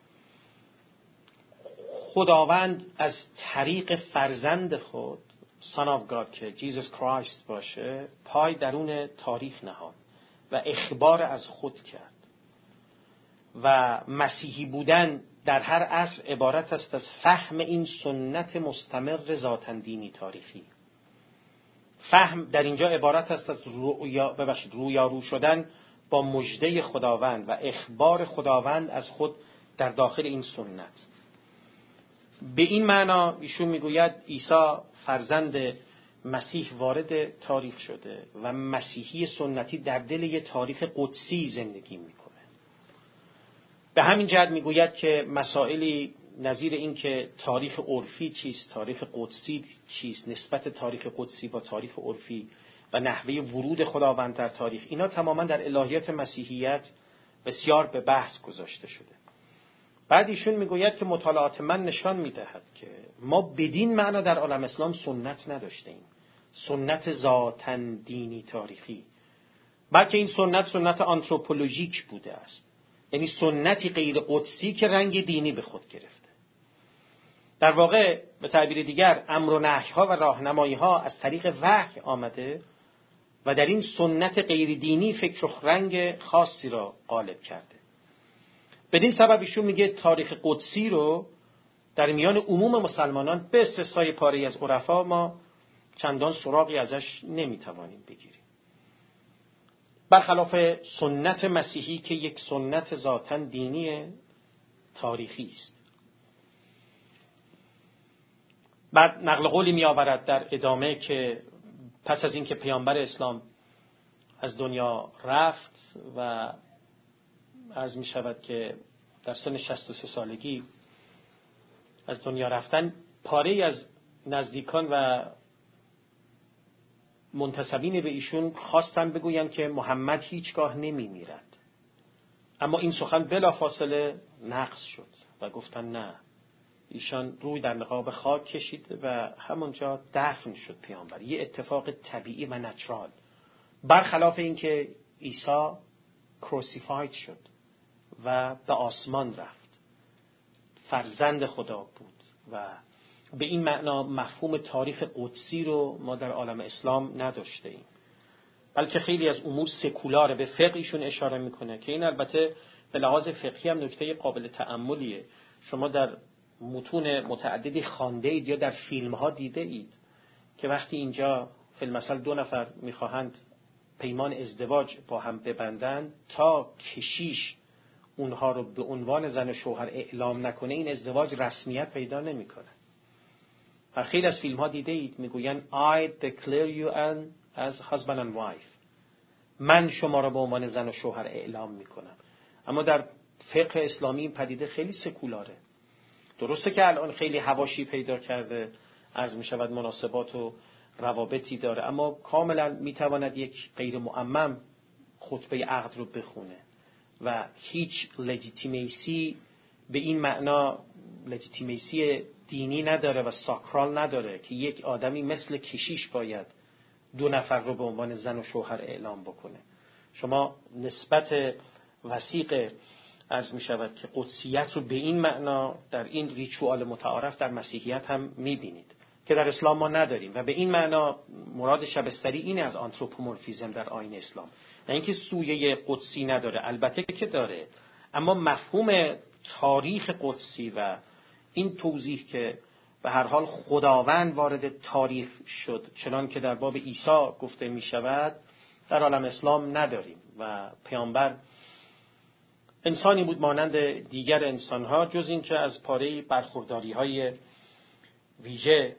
خداوند از طریق فرزند خود Son of God که Jesus Christ باشه پای درون تاریخ نهاد و اخبار از خود کرد و مسیحی بودن در هر عصر عبارت است از فهم این سنت مستمر ذاتاً دینی تاریخی. فهم در اینجا عبارت است از رویا ببخشید رویارو شدن با مژده خداوند و اخبار خداوند از خود در داخل این سنت. به این معنا ایشون میگوید عیسی فرزند مسیح وارد تاریخ شده و مسیحی سنتی در دل یک تاریخ قدسی زندگی میکنه. به همین جهت میگوید که مسائلی نظیر این که تاریخ عرفی چیست، تاریخ قدسی چیست، نسبت تاریخ قدسی با تاریخ عرفی و نحوه ورود خداوند در تاریخ، اینا تماما در الهیات مسیحیت بسیار به بحث گذاشته شده. بعد ایشون میگوید که مطالعات من نشان میدهد که ما بدین معنا در عالم اسلام سنت نداشتیم، سنت ذاتاً دینی تاریخی، بلکه این سنت سنت آنتروپولوژیک بوده است، یعنی سنتی غیر قدسی که رنگ دینی به خود گرفته. در واقع به تعبیر دیگر امر و نهی‌ها و راهنمایی‌ها از طریق وحی آمده و در این سنت غیر دینی فکر و رنگ خاصی را غالب کرده. بدین سبب ایشون میگه تاریخ قدسی رو در میان عموم مسلمانان به استثنای پاره‌ای از عرفا ما چندان سراغی ازش نمیتوانیم بگیریم، برخلاف سنت مسیحی که یک سنت ذاتاً دینی تاریخی است. بعد نقل قولی می آورد در ادامه که پس از اینکه پیامبر اسلام از دنیا رفت و عرض می شود که در سن شصت و سه سالگی از دنیا رفتن، پاره‌ای از نزدیکان و منتسبین به ایشون خواستن بگویند که محمد هیچگاه نمی میرد، اما این سخن بلافاصله نقض شد و گفتن نه، ایشان روی در نقاب خاک کشید و همونجا دفن شد پیامبر. یه اتفاق طبیعی و نچرال، برخلاف این که عیسی کروسیفاید شد و به آسمان رفت، فرزند خدا بود و به این معنا مفهوم تاریخ قدسی رو ما در عالم اسلام نداشته ایم، بلکه خیلی از امور سکولاره. به فقهشون اشاره میکنه که این البته به لحاظ فقهی هم نکته قابل تأملیه. شما در متون متعددی خوانده اید یا در فیلم ها دیده اید که وقتی اینجا فی المثل دو نفر میخواهند پیمان ازدواج با هم ببندند، تا کشیش اونها رو به عنوان زن و شوهر اعلام نکنه این ازدواج رسمیت پیدا نمیکنه. و خیلی از فیلم ها دیده اید میگوین I declare you as husband and wife، من شما را به عنوان زن و شوهر اعلام میکنم. اما در فقه اسلامی این پدیده خیلی سکولاره. درسته که الان خیلی حواشی پیدا کرده، عرض می شود مناسبات و روابطی داره، اما کاملا می تواند یک غیر معمم خطبه عقد رو بخونه و هیچ لجیتیمیسی به این معنا، لجیتیمیسی دینی نداره و ساکرال نداره که یک آدمی مثل کشیش باید دو نفر رو به عنوان زن و شوهر اعلام بکنه. شما نسبت وثیق عرض می شود که قدسیت رو به این معنا در این ریچوال متعارف در مسیحیت هم می بینید که در اسلام ما نداریم و به این معنا مراد شبستری اینه از آنتروپومورفیزم در آیین اسلام، نه اینکه سویه قدسی نداره، البته که داره، اما مفهوم تاریخ قدسی و این توضیح که به هر حال خداوند وارد تاریخ شد چنان که در باب عیسی گفته می شود در عالم اسلام نداریم. و پیامبر انسانی بود مانند دیگر انسانها، جز این که از پاره برخورداری های ویژه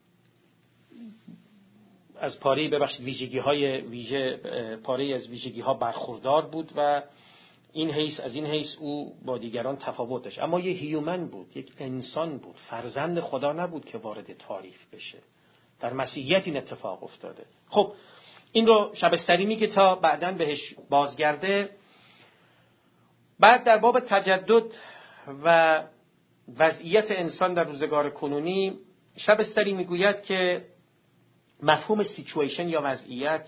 از پاره ببخشید ویژگی های ویژه پاره از ویژگی ها برخوردار بود و این حیث از این حیث او با دیگران تفاوت داشت. اما یه هیومن بود، یک انسان بود، فرزند خدا نبود که وارد تاریخ بشه. در مسیحیت این اتفاق افتاده. خب این رو شبستری میگه تا بعداً بهش بازگرده. بعد در باب تجدد و وضعیت انسان در روزگار کنونی شبستری میگوید که مفهوم سیچویشن یا وضعیت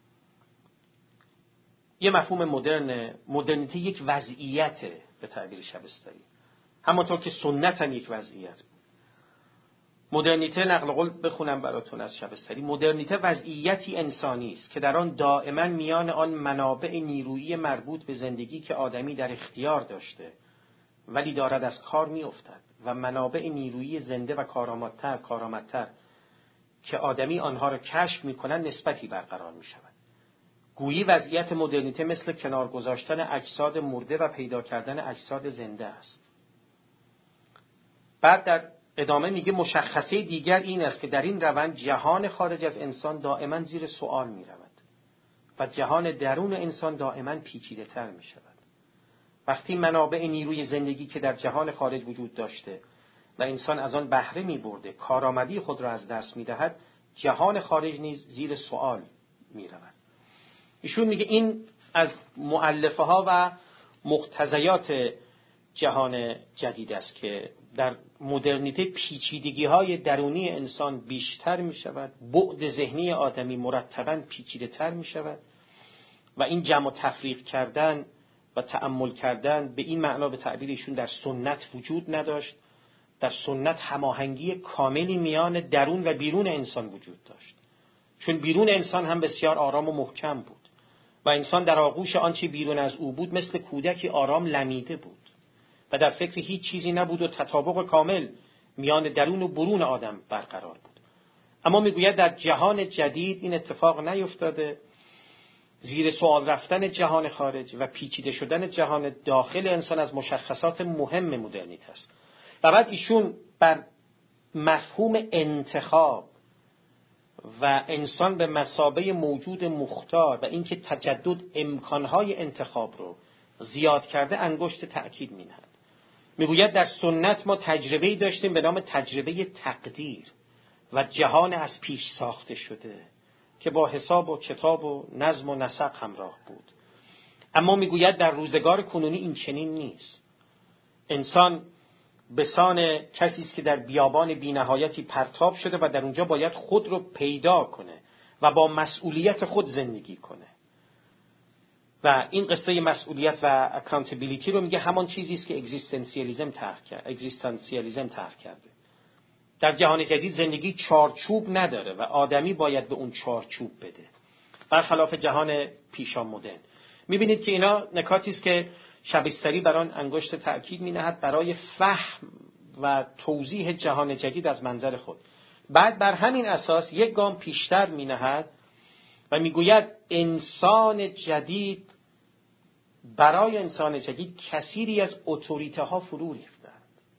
یه مفهوم مدرن، مدرنیته یک وضعیته به تعبیر شبستری، همونطور که سنت هم یک وضعیت بود. مدرنیته، نقل قول بخونم براتون از شبستری، مدرنیته وضعیتی انسانی است که در آن دائما میان آن منابع نیرویی مربوط به زندگی که آدمی در اختیار داشته ولی دارد از کار میافتد و منابع نیرویی زنده و کارآمدتر کارآمدتر که آدمی آنها را کشف میکنند نسبتی برقرار میشود. گویی وضعیت مدرنیته مثل کنار گذاشتن اجساد مرده و پیدا کردن اجساد زنده است. بعد در ادامه میگه مشخصه دیگر این است که در این روند جهان خارج از انسان دائما زیر سوال میرود و جهان درون انسان دائما پیچیده تر میشود. وقتی منابع نیروی زندگی که در جهان خارج وجود داشته و انسان از آن بهره میبرده کارآمدی خود را از دست میدهد، جهان خارج نیز زیر سوال میرود. ایشون میگه این از مؤلفه ها و مقتضیات جهان جدید است که در مدرنیته پیچیدگی های درونی انسان بیشتر می شود، بعد ذهنی آدمی مرتباً پیچیده تر می شود و این جمع و تفریق کردن و تأمل کردن به این معنا به تعبیر ایشون در سنت وجود نداشت. در سنت هماهنگی کاملی میان درون و بیرون انسان وجود داشت، چون بیرون انسان هم بسیار آرام و محکم بود و انسان در آغوش آنچه بیرون از او بود مثل کودکی آرام لمیده بود و در فکر هیچ چیزی نبود و تطابق کامل میان درون و برون آدم برقرار بود. اما میگوید در جهان جدید این اتفاق نیفتاده. زیر سوال رفتن جهان خارج و پیچیده شدن جهان داخل انسان از مشخصات مهم مدرنیته است. و بعد ایشون بر مفهوم انتخاب و انسان به مثابه موجود مختار و اینکه تجدد امکانهای انتخاب رو زیاد کرده انگشت تأکید می‌نهد. میگوید در سنت ما تجربه‌ای داشتیم به نام تجربه تقدیر و جهان از پیش ساخته شده که با حساب و کتاب و نظم و نسق همراه بود. اما میگوید در روزگار کنونی این چنین نیست. انسان به سان کسی است که در بیابان بی‌نهایتی پرتاب شده و در اونجا باید خود رو پیدا کنه و با مسئولیت خود زندگی کنه. و این قصه مسئولیت و اکانتبیلیتی رو میگه همان چیزی است که اگزیستانسیالیسم طرح کرد، اگزیستانسیالیسم طرح کرده. در جهان جدید زندگی چارچوب نداره و آدمی باید به اون چارچوب بده، برخلاف جهان پیشا مدرن. میبینید که اینا نکاتی است که شبستری بر آن انگشت تأکید می‌نهد برای فهم و توضیح جهان جدید از منظر خود. بعد بر همین اساس یک گام پیشتر می‌نهد و میگوید انسان جدید، برای انسان جدید کثیری از اتوریته ها فرو ریختند.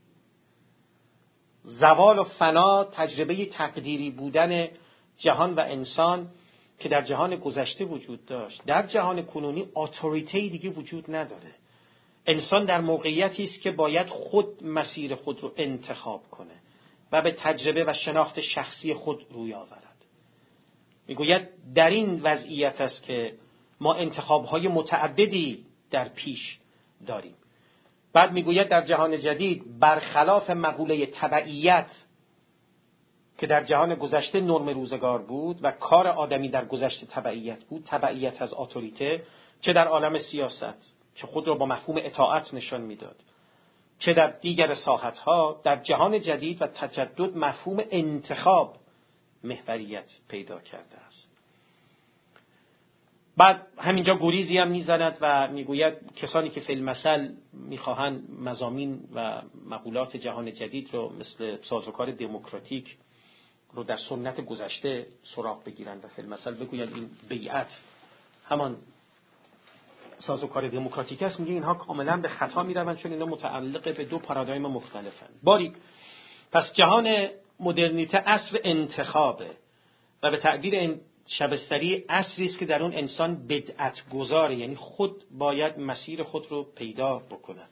زوال و فنا تجربه تقدیری بودن جهان و انسان که در جهان گذشته وجود داشت، در جهان کنونی اتوریته دیگه وجود نداره. انسان در موقعیتی است که باید خود مسیر خود رو انتخاب کنه و به تجربه و شناخت شخصی خود روی آورد. میگوید در این وضعیت است که ما انتخاب‌های متعددی در پیش داریم. بعد میگوید در جهان جدید برخلاف مقوله تبعیت که در جهان گذشته نرم روزگار بود و کار آدمی در گذشته تبعیت بود، تبعیت از اتوریته، چه در عالم سیاست که خود را با مفهوم اطاعت نشان میداد، چه در دیگر ساحت‌ها، در جهان جدید و تجدد مفهوم انتخاب محوریت پیدا کرده است. بعد همینجا گریزی هم میزند و میگوید کسانی که فی المثل میخواهند مضامین و مقولات جهان جدید رو مثل سازوکار دموکراتیک رو در سنت گذشته سراغ بگیرند و فی المثل بگویند این بیعت همان سازوکار دموکراتیک است، میگه اینها کاملا به خطا میروند، چون اینا متعلق به دو پارادایم مختلفند. باری پس جهان مدرنیته عصر انتخابه و به تعبیر این شبستری عصری است که در اون انسان بدعت گذاره، یعنی خود باید مسیر خود رو پیدا بکند.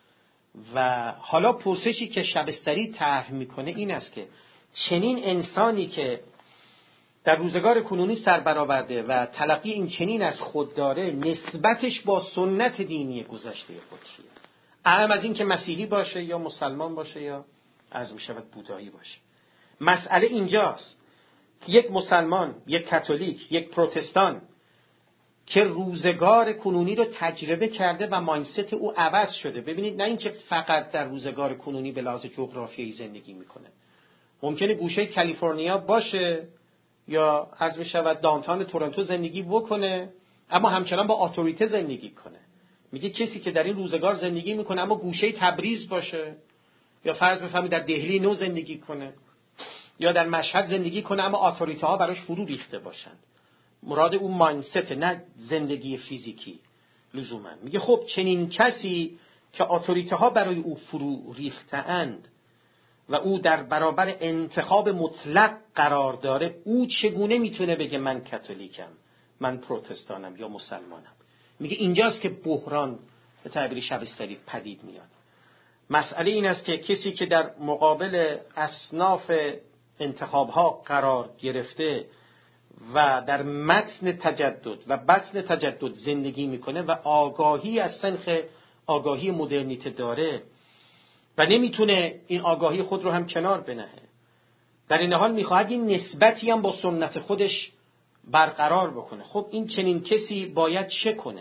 و حالا پرسشی که شبستری طرح میکنه این است که چنین انسانی که در روزگار کنونی سر برآورده و تلقی این چنین از خود داره، نسبتش با سنت دینی گذشته خود چیه؟ اهم از این که مسیحی باشه یا مسلمان باشه یا عرض می شود بودایی باشه. مسئله اینجاست که یک مسلمان، یک کاتولیک، یک پروتستان که روزگار کنونی رو تجربه کرده و مایندست او عوض شده. ببینید، نه اینکه فقط در روزگار کنونی به لحاظ جغرافیایی زندگی میکنه. ممکنه گوشه کالیفرنیا باشه یا عرض می شود داونتاون تورنتو زندگی بکنه، اما همچنان با اتوریته زندگی کنه. میگه کسی که در این روزگار زندگی میکنه اما گوشه تبریز باشه، یا فرض بفهمید در دهلی نو زندگی کنه، یا در مشهد زندگی کنه اما اتوریته ها براش فرو ریخته باشند. مراد اون مایندست، نه زندگی فیزیکی لزوما. میگه خب چنین کسی که اتوریته ها برای او فرو ریخته‌اند و او در برابر انتخاب مطلق قرار داره، او چگونه میتونه بگه من کاتولیکم، من پروتستانم یا مسلمانم؟ میگه اینجاست که بحران به تعبیر شبستری پدید میاد. مسئله این است که کسی که در مقابل اصناف انتخاب‌ها قرار گرفته و در متن تجدد و بطن تجدد زندگی میکنه و آگاهی از سنخ آگاهی مدرنیته داره و نمیتونه این آگاهی خود رو هم کنار بنهه، در این حال میخواهد این نسبتی هم با سنت خودش برقرار بکنه. خب این چنین کسی باید چه کنه؟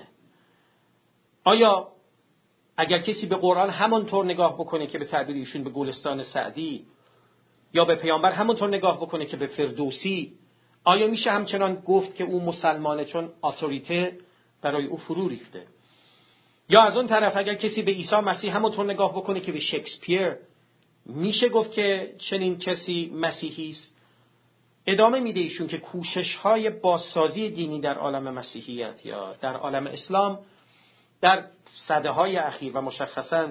آیا اگر کسی به قرآن همانطور نگاه بکنه که به تعبیر ایشون به گلستان سعدی، یا به پیامبر همانطور نگاه بکنه که به فردوسی، آیا میشه همچنان گفت که او مسلمانه چون اتوریته برای او فرو ریخته؟ یا از اون طرف اگر کسی به عیسی مسیح همانطور نگاه بکنه که به شکسپیر، میشه گفت که چنین کسی مسیحی است؟ ادامه میده ایشون که کوشش‌های بازسازی دینی در عالم مسیحیت یا در عالم اسلام در سده‌های اخیر و مشخصاً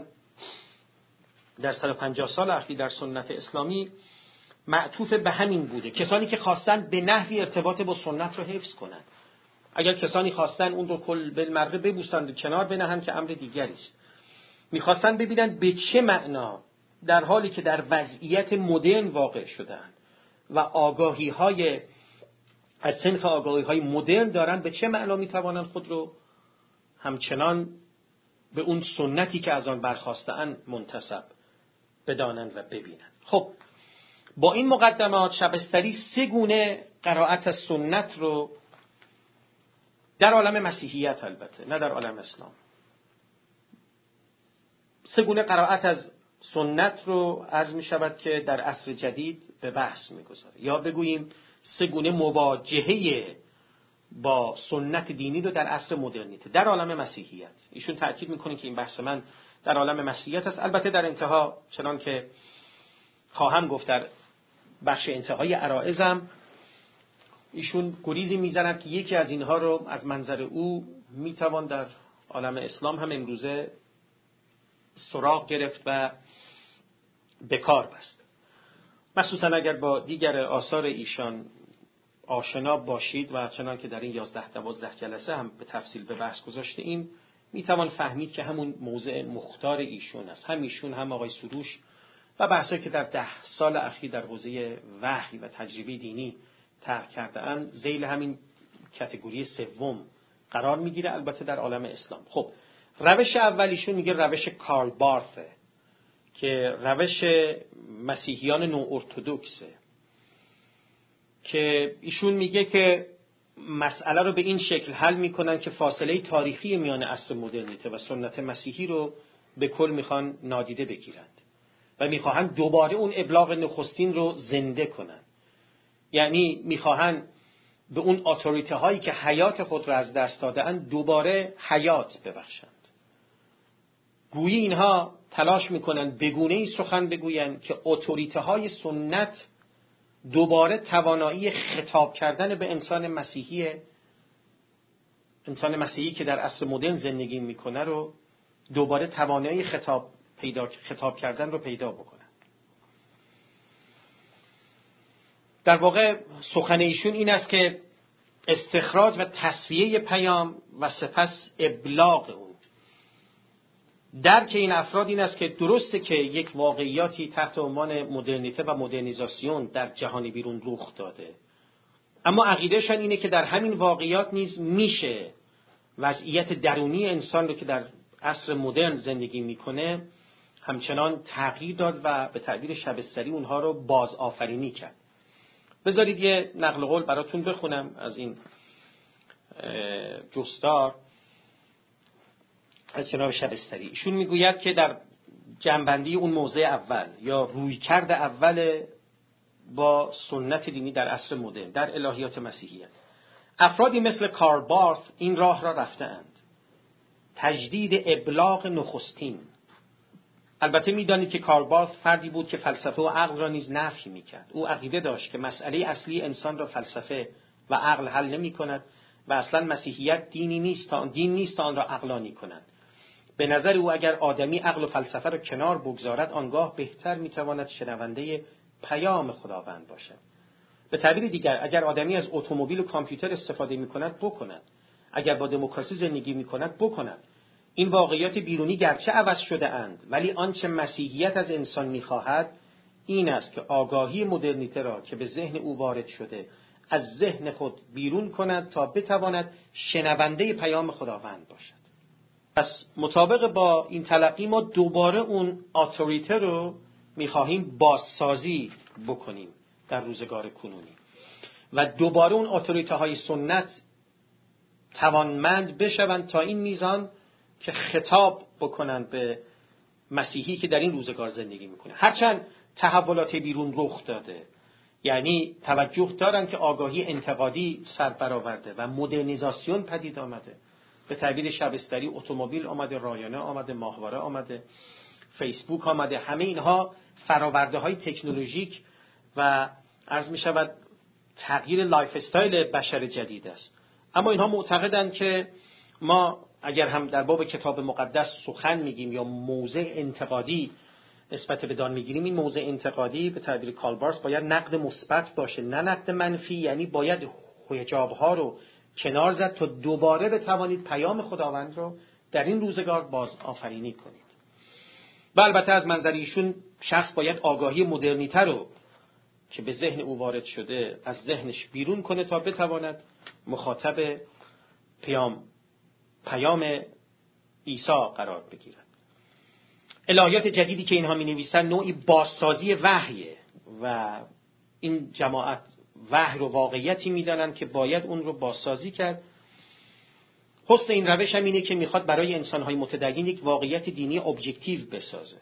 در صد و پنجاه سال اخیر در سنت اسلامی معطوف به همین بوده. کسانی که خواستن به نحوی ارتباط با سنت رو حفظ کنند. اگر کسانی خواستن اون رو کل بالمره ببوسند و کنار بنهند که امر دیگری است. میخواستن ببینن به چه معنا در حالی که در وضعیت مدرن واقع شدن و آگاهی های از صنف آگاهی های مدرن دارن، به چه معنا میتوانن خود رو همچنان به اون سنتی که از آن برخواسته‌اند منتسب بدانند و ببینند. خب با این مقدمات شبستری سه گونه قرائت از سنت رو در عالم مسیحیت، البته نه در عالم اسلام، سه گونه قرائت از سنت رو عرض می شود که در عصر جدید به بحث می گذاره، یا بگوییم سه گونه مواجهه با سنت دینی رو در عصر مدرنیته در عالم مسیحیت. ایشون تأکید میکنه که این بحث من در عالم مسیحیت است. البته در انتها چنان که خواهم گفت در بخش انتهای عرائزم ایشون گریزی میزنند که یکی از اینها رو از منظر او میتوان در عالم اسلام هم امروزه سراغ گرفت و به کار بست. مخصوصا اگر با دیگر آثار ایشان آشنا باشید و چنان که در این یازده دوازده جلسه هم به تفصیل به بحث گذاشته ایم میتوان فهمید که همون موضع مختار ایشون است. هم ایشون هم آقای سروش و بحثایی که در ده سال اخیر در حوزه وحی و تجربه دینی طرح کرده‌اند ذیل همین کاتگوری سوم قرار میگیره، البته در عالم اسلام. خب روش اولیشون میگه روش کارل بارثه که روش مسیحیان نو ارتدوکسه که ایشون میگه که مسئله رو به این شکل حل میکنن که فاصله تاریخی میان عصر مدرنیته و سنت مسیحی رو به کل میخوان نادیده بگیرند و میخواهند دوباره اون ابلاغ نخستین رو زنده کنن. یعنی میخواهند به اون اتوریته هایی که حیات خود را از دست داده‌اند دوباره حیات ببخشند. گویی اینها تلاش میکنند به گونه‌ای سخن بگویند که اتوریته های سنت دوباره توانایی خطاب کردن به انسان مسیحی انسان مسیحی که در عصر مدرن زندگی میکنه رو دوباره توانایی خطاب پیدا خطاب کردن رو پیدا بکنن. در واقع سخن ایشون این است که استخراج و تصفیه پیام و سپس ابلاغ اون. درک این افراد این است که درسته که یک واقعیاتی تحت عنوان مدرنیته و مدرنیزاسیون در جهان بیرون رخ داده، اما عقیدهشان اینه که در همین واقعیات نیز میشه وضعیت درونی انسان رو که در عصر مدرن زندگی میکنه همچنان تغییر داد و به تعبیر شبستری اونها رو باز آفرینی کرد. بذارید یه نقل قول براتون بخونم از این جستار از جناب شبستری. ایشون میگوید که در جنبندی اون موضع اول یا رویکرد اول با سنت دینی در عصر مدرن در الهیات مسیحیت، افرادی مثل کارل بارث این راه را رفته‌اند. تجدید ابلاغ نخستین. البته میدانید که کارل بارث فردی بود که فلسفه و عقل را نیز نفی میکرد. او عقیده داشت که مسئله اصلی انسان را فلسفه و عقل حل نمیکند و اصلا مسیحیت دینی نیست تا دین نیست تا آن را عقلانی کند. به نظر او اگر آدمی عقل و فلسفه را کنار بگذارد آنگاه بهتر میتواند شنونده پیام خداوند باشد. به تعبیر دیگر اگر آدمی از اتومبیل و کامپیوتر استفاده میکند بکند، اگر با دموکراسی زندگی میکند بکند. این واقعیات بیرونی گرچه عوض شده اند ولی آنچه مسیحیت از انسان میخواهد این است که آگاهی مدرنیته را که به ذهن او وارد شده از ذهن خود بیرون کند تا بتواند شنونده پیام خداوند باشد. پس مطابق با این تلقی ما دوباره اون اتوریته رو میخواهیم بازسازی بکنیم در روزگار کنونی و دوباره اون اتوریته های سنت توانمند بشوند تا این میزان که خطاب بکنند به مسیحی که در این روزگار زندگی میکنه. هرچند تحولات بیرون رخ داده، یعنی توجه دارن که آگاهی انتقادی سر برآورده و مدرنیزاسیون پدید آمده. به تعبیر شبستری اتومبیل آمده، رایانه آمده، ماهواره آمده، فیسبوک آمده. همه اینها فراورده های تکنولوژیک و عرض می شود تغییر لایف استایل بشر جدید است. اما اینها معتقدند که ما اگر هم در باب کتاب مقدس سخن میگیم یا موضع انتقادی نسبت به دان میگیریم، این موضع انتقادی به تعبیر کارل بارث باید نقد مثبت باشه نه نقد منفی. یعنی باید حجاب‌ها رو کنار زد تا دوباره بتوانید پیام خداوند رو در این روزگار باز آفرینی کنید. و البته از منظر ایشون شخص باید آگاهی مدرنیته رو که به ذهن او وارد شده از ذهنش بیرون کنه تا بتواند مخاطب پیام پیام عیسی قرار بگیرد. الهیات جدیدی که اینها می نویسن نوعی بازسازی وحیه و این جماعت وحی رو واقعیتی می دانن که باید اون رو بازسازی کرد. حسن این روش هم اینه که میخواد برای انسانهای متدین یک واقعیت دینی ابجکتیو بسازه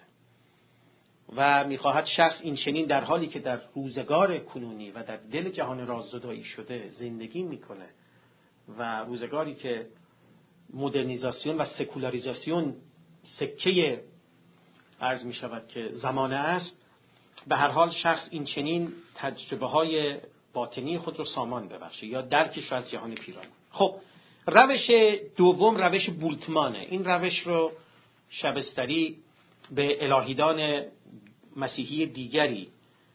و میخواهد شخص این چنین در حالی که در روزگار کنونی و در دل جهان راززدایی شده زندگی میکنه و روزگاری که مدرنیزاسیون و سکولاریزاسیون سکه عرض می شود که زمانه است، به هر حال شخص این چنین تجربه های باطنی خود رو سامان ببخشه یا درکش رو از جهان پیرامون. خب روش دوم روش بولتمانه. این روش رو شبستری به الهیدان مسیحی دیگری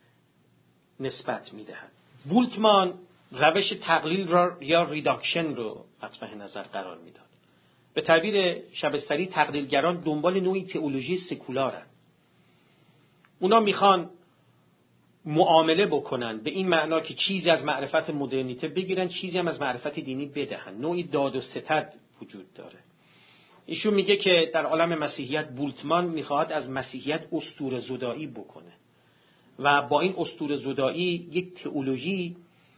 نسبت میدهد. بولتمان روش تقلیل را یا ریداکشن رو مطرح نظر قرار میداد. به تعبیر شبستری تقلیلگران دنبال نوعی تئولوژی سکولارن. اونا میخوان معامله بکنن به این معنا که چیزی از معرفت مدرنیته بگیرن، چیزی هم از معرفت دینی بدهن. نوعی داد و ستد وجود داره. ایشون میگه که در عالم مسیحیت بولتمان میخواد از مسیحیت اسطوره زدایی بکنه و با این اسطوره زدایی یک تئولوژی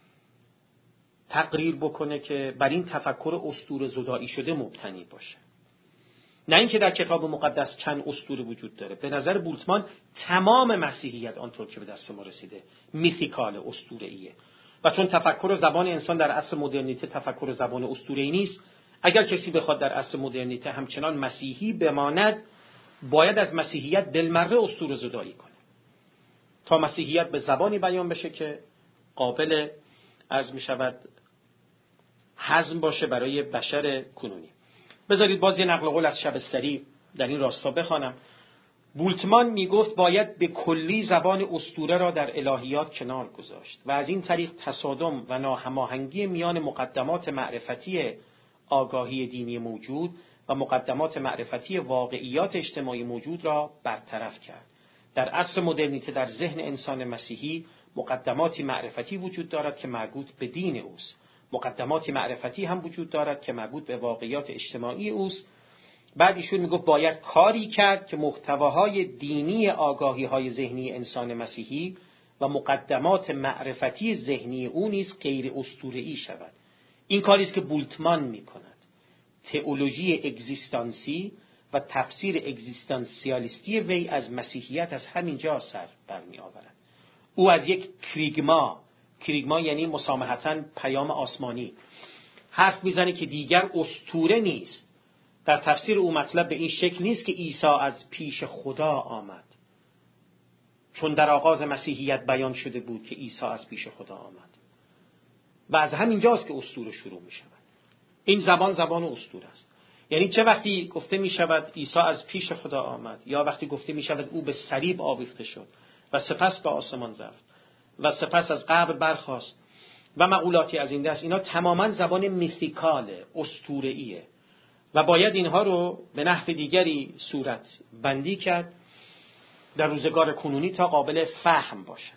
تقریر بکنه که بر این تفکر اسطوره زدایی شده مبتنی باشه. نه اینکه در کتاب مقدس چند اسطوره وجود داره. به نظر بولتمان تمام مسیحیت آنطور که به دست ما رسیده میثیکال، اسطوره‌ایه. و چون تفکر زبان انسان در عصر مدرنیته تفکر زبان اسطوره‌ای نیست، اگر کسی بخواد در عصر مدرنیته همچنان مسیحی بماند، باید از مسیحیت بالمره اسطوره زدایی کنه تا مسیحیت به زبانی بیان بشه که قابل عرض می شود هضم باشه برای بشر کنونی. بذارید باز یه نقل قول از شبستری در این راستا بخوانم. بولتمان میگفت باید به کلی زبان اسطوره را در الهیات کنار گذاشت و از این طریق تصادم و ناهماهنگی میان مقدمات معرفتی آگاهی دینی موجود و مقدمات معرفتی واقعیات اجتماعی موجود را برطرف کرد. در عصر مدرنیته در ذهن انسان مسیحی مقدماتی معرفتی وجود دارد که مربوط به دین اوست. مقدماتی معرفتی هم وجود دارد که مربوط به واقعیات اجتماعی اوست. بعد ایشون میگفت باید کاری کرد که محتواهای دینی آگاهی‌های ذهنی انسان مسیحی و مقدمات معرفتی ذهنی او نیز غیر اسطوره‌ای شود. این کاری است که بولتمان میکند. تئولوژی اگزیستانسی و تفسیر اگزیستانسیالیستی وی از مسیحیت از همینجا سر برمی آورد. او از یک کریگما، کریگما یعنی مسامحتاً پیام آسمانی، حرف میزنه که دیگر اسطوره نیست. در تفسیر او مطلب به این شکل نیست که عیسی از پیش خدا آمد، چون در آغاز مسیحیت بیان شده بود که عیسی از پیش خدا آمد و از همینجاست که اسطوره شروع می شود. این زبان زبان اسطوره است. یعنی چه وقتی گفته می شود عیسی از پیش خدا آمد، یا وقتی گفته می شود او به صلیب آویخته شد و سپس به آسمان رفت و سپس از قبر برخاست و مقولاتی از این دست، اینا تماما زبان میثیکاله، اسطوره‌ایه و باید اینها رو به نحو دیگری صورت بندی کرد در روزگار کنونی تا قابل فهم باشد.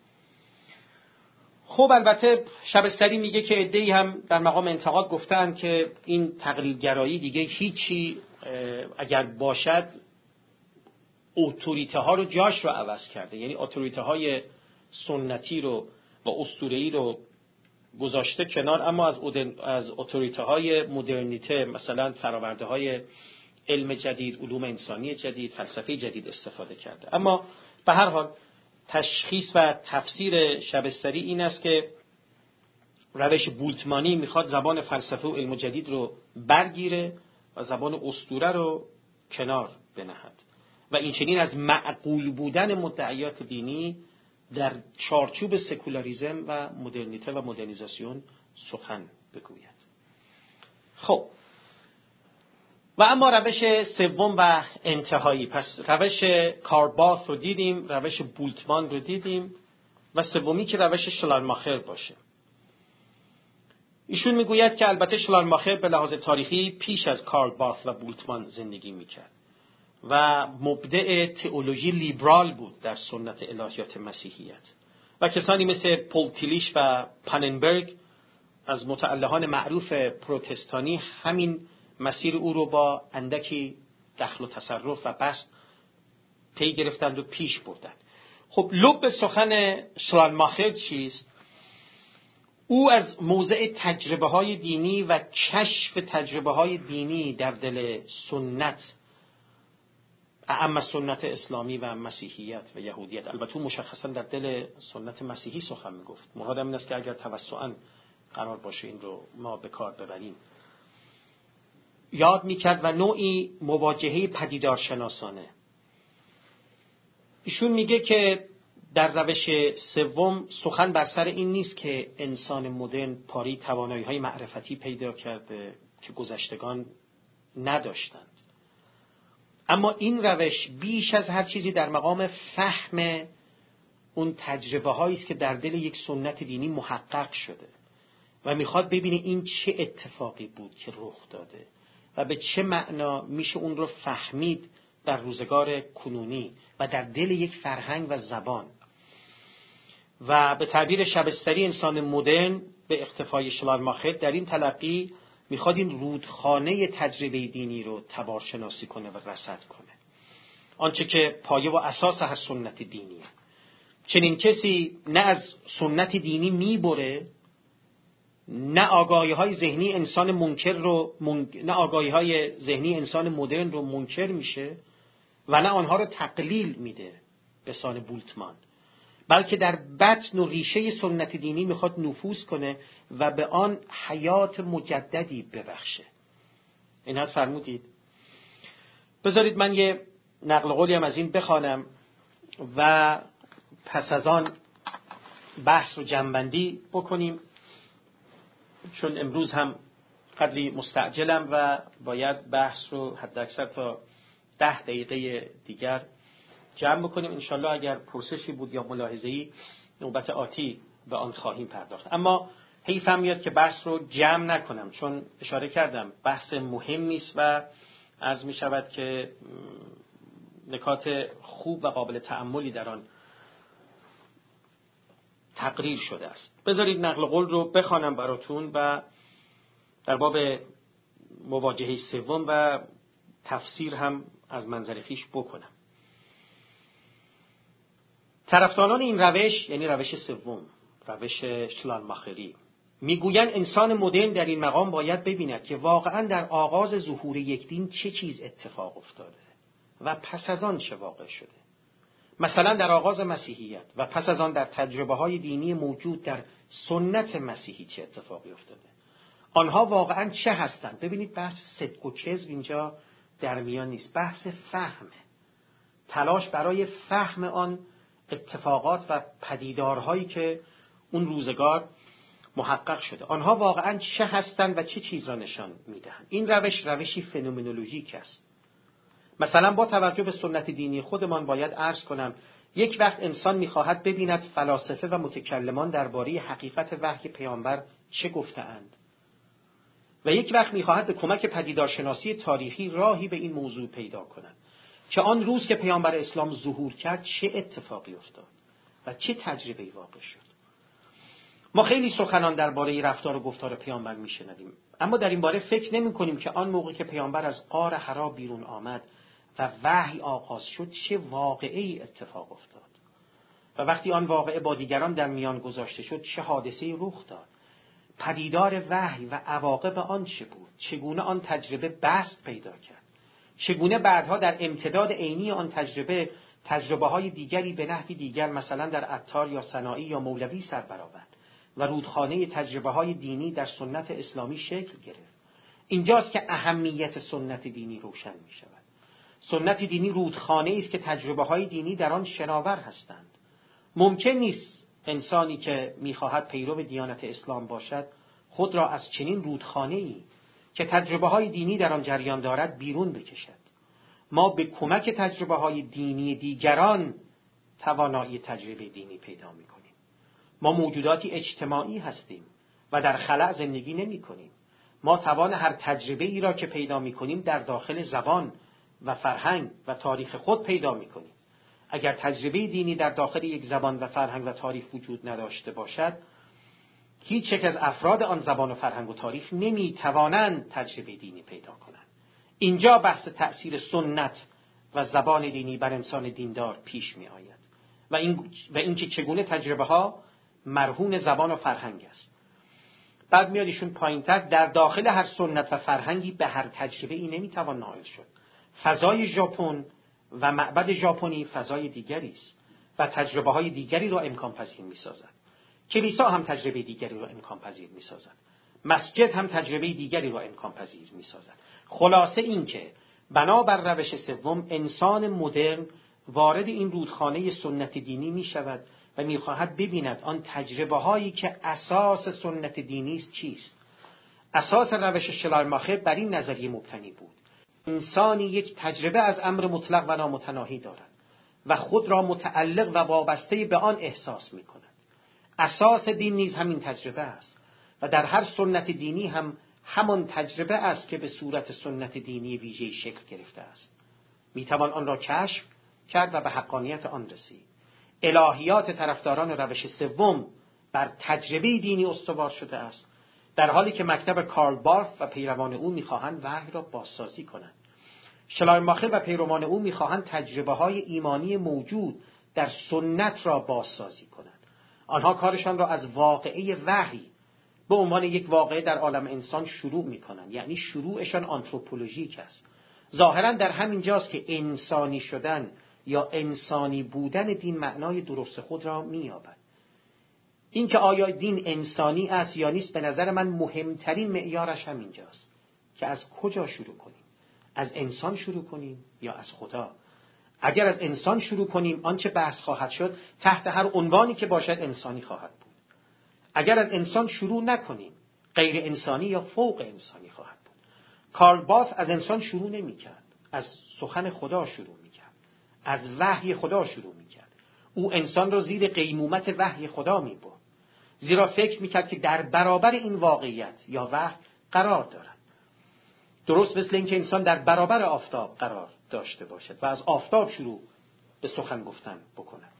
خب البته شبستری میگه که عده‌ای هم در مقام انتقاد گفتن که این تقلیدگرایی دیگه هیچی اگر باشد اتوریته ها رو جاش رو عوض کرده، یعنی اتوریته های سنتی رو و اسطوره‌ای رو گذاشته کنار، اما از از اتوریته های مدرنیته مثلا فراورده های علم جدید، علوم انسانی جدید، فلسفه جدید استفاده کرده. اما به هر حال تشخیص و تفسیر شبستری این است که روش بولتمانی میخواد زبان فلسفه و علم جدید رو برگیره و زبان اسطوره رو کنار بنهد و این چنین از معقول بودن مدعیات دینی در چارچوب سکولاریزم و مدرنیته و مدرنیزاسیون سخن بگوید. خب و اما روش سوم و انتهایی، پس روش کارباث رو دیدیم، روش بولتمان رو دیدیم و سومی که روش شلارماخر باشه. ایشون میگوید که البته شلارماخر به لحاظ تاریخی پیش از کارباث و بولتمان زندگی میکرد و مبدع تئولوژی لیبرال بود در سنت الهیات مسیحیت و کسانی مثل پول تیلیش و پاننبرگ از متألهان معروف پروتستانی همین مسیر او رو با اندکی دخل و تصرف و بسط پی گرفتند و پیش بردند. خب لب سخن شلارماخر چیست؟ او از موضع تجربه های دینی و کشف تجربه های دینی در دل سنت، اعم سنت اسلامی و مسیحیت و یهودیت، البته مشخصا در دل سنت مسیحی سخن میگفت. مرادم این است که اگر توسعاً قرار باشه این رو ما به کار ببریم، یاد میکرد و نوعی مواجهه پدیدارشناسانه. ایشون میگه که در روش سوم سخن بر سر این نیست که انسان مدرن پاری توانایی‌های معرفتی پیدا کرده که گذشتگان نداشتند، اما این روش بیش از هر چیزی در مقام فهم اون تجربه هایی است که در دل یک سنت دینی محقق شده و میخواد ببینه این چه اتفاقی بود که رخ داده و به چه معنا میشه اون رو فهمید در روزگار کنونی و در دل یک فرهنگ و زبان. و به تعبیر شبستری انسان مدرن به اقتفای شلالماخر در این تلقی میخواد این رودخانه تجربه دینی رو تبارشناسی کنه و رصد کنه، آنچه که پایه و اساس هر سنت دینیه. چنین کسی نه از سنت دینی میبره، نه آگاهی های ذهنی انسان منکر رو من... نه آگاهی های ذهنی انسان مدرن رو منکر میشه و نه آنها رو تقلیل میده به سان بولتمان، بلکه در بطن و ریشه سنت دینی میخواد نفوذ کنه و به آن حیات مجددی ببخشه. اینها فرمودید. بذارید من یه نقل قولی هم از این بخوانم و پس از آن بحث رو جمع‌بندی بکنیم، چون امروز هم قدری مستعجلم و باید بحث رو حداکثر تا ده دقیقه دیگر جمع بکنیم. انشالله اگر پرسشی بود یا ملاحظه‌ای نوبت آتی به آن خواهیم پرداخت. اما حیفم میاد که بحث رو جمع نکنم، چون اشاره کردم بحث مهمی است و عرض می شود که نکات خوب و قابل تأملی در آن تقریر شده است. بذارید نقل قول رو بخوانم براتون و در باب مواجهه سوم و تفسیر هم از منظر خویش بکنم. طرفداران این روش، یعنی روش سوم، روش شلالماخری، میگویند انسان مدرن در این مقام باید ببیند که واقعا در آغاز ظهور یک دین چه چیز اتفاق افتاده و پس از آن چه واقع شده. مثلا در آغاز مسیحیت و پس از آن در تجربه های دینی موجود در سنت مسیحی چه اتفاقی افتاده. آنها واقعا چه هستند؟ ببینید بحث صدق و کذب اینجا در میان نیست، بحث فهمه، تلاش برای فهم آن اتفاقات و پدیدارهایی که اون روزگار محقق شده. آنها واقعا چه هستند و چه چیز را نشان میدهند. این روش روشی فنومنولوژیک است. مثلا با توجه به سنت دینی خودمان باید عرض کنم یک وقت انسان میخواهد ببیند فلاسفه و متکلمان درباره حقیقت وحی پیامبر چه گفته‌اند و یک وقت میخواهد به کمک پدیدارشناسی تاریخی راهی به این موضوع پیدا کند که آن روز که پیامبر اسلام ظهور کرد چه اتفاقی افتاد و چه تجربه‌ای واقع شد. ما خیلی سخنان درباره رفتار و گفتار پیامبر میشنویم، اما در این باره فکر نمی‌کنیم که آن موقع که پیامبر از غار حرا بیرون آمد و وحی آغاز شد چه واقعه‌ای اتفاق افتاد و وقتی آن واقعه با دیگران در میان گذاشته شد چه حادثه‌ای رخ داد. پدیدار وحی و عواقب آن چه بود؟ چگونه آن تجربه بست پیدا کرد؟ چگونه بعدها در امتداد عینی آن تجربه تجربه‌های دیگری به نحوی دیگر مثلا در عطار یا سنایی یا مولوی سر برآورد و رودخانه تجربه‌های دینی در سنت اسلامی شکل گرفت. اینجاست که اهمیت سنت دینی روشن می‌شود. سنت دینی رودخانه است که تجربه‌های دینی در آن شناور هستند. ممکن نیست انسانی که می‌خواهد پیرو دیانت اسلام باشد خود را از چنین رودخانه‌ای که تجربه‌های دینی در آن جریان دارد بیرون بکشد. ما به کمک تجربه‌های دینی دیگران توانایی تجربه دینی پیدا می‌کنیم. ما موجوداتی اجتماعی هستیم و در خلأ زندگی نمی‌کنیم. ما توان هر تجربه‌ای را که پیدا می‌کنیم در داخل زبان و فرهنگ و تاریخ خود پیدا می‌کنیم. اگر تجربه دینی در داخل یک زبان و فرهنگ و تاریخ وجود نداشته باشد، هیچ یک از افراد آن زبان و فرهنگ و تاریخ نمی‌توانند تجربه دینی پیدا کنند. اینجا بحث تأثیر سنت و زبان دینی بر انسان دیندار پیش می‌آید و این و اینکه چگونه تجربه‌ها مرهون زبان و فرهنگ است. بعد میاد ایشون پایین‌تر در داخل هر سنت و فرهنگی به هر تجربه‌ای نمی‌توان نائل شد. فضای ژاپن و معبد ژاپنی فضای دیگری است و تجربه‌های دیگری را امکان پذیر می‌سازد. کلیسا هم تجربه دیگری را امکان پذیر می‌سازد. مسجد هم تجربه دیگری را امکان پذیر می‌سازد. خلاصه این که بنابر روش سوم انسان مدرن وارد این رودخانه سنت دینی می‌شود و می‌خواهد ببیند آن تجربه‌هایی که اساس سنت دینی است چیست. اساس روش شلایماخر بر این نظریه مبتنی بود: انسانی یک تجربه از امر مطلق و نامتناهی دارد و خود را متعلق و وابسته به آن احساس می‌کند. اساس دین نیز همین تجربه است و در هر سنت دینی هم همان تجربه است که به صورت سنت دینی ویژه‌ای شکل گرفته است. می‌توان آن را کشف کرد و به حقانیت آن رسید. الهیات طرفداران روش سوم بر تجربه دینی استوار شده است، در حالی که مکتب کارل بارث و پیروان او می‌خواهند وحی را بازسازی کنند. شلایماخر و پیروان او می‌خواهند تجربه‌های ایمانی موجود در سنت را بازسازی کنند. آنها کارشان را از واقعه وحی به عنوان یک واقعه در عالم انسان شروع می‌کنند، یعنی شروعشان آنتروپولوژیک است. ظاهراً در همین جاست که انسانی شدن یا انسانی بودن دین معنای درست خود را می‌یابد. این که آیا دین انسانی است یا نیست، به نظر من مهمترین معیارش همینجاست که از کجا شروع کنیم. از انسان شروع کنیم یا از خدا؟ اگر از انسان شروع کنیم، آنچه بحث خواهد شد تحت هر عنوانی که باشد انسانی خواهد بود. اگر از انسان شروع نکنیم، غیر انسانی یا فوق انسانی خواهد بود. کارل بارث از انسان شروع نمی‌کرد، از سخن خدا شروع می‌کرد، از وحی خدا شروع می‌کرد. او انسان را زیر قیمومت وحی خدا می‌برد، زیرا فکر می‌کرد که در برابر این واقعیت یا وحی قرار دارد. درست مثل اینکه انسان در برابر آفتاب قرار داشته باشد و از آفتاب شروع به سخن گفتن بکند.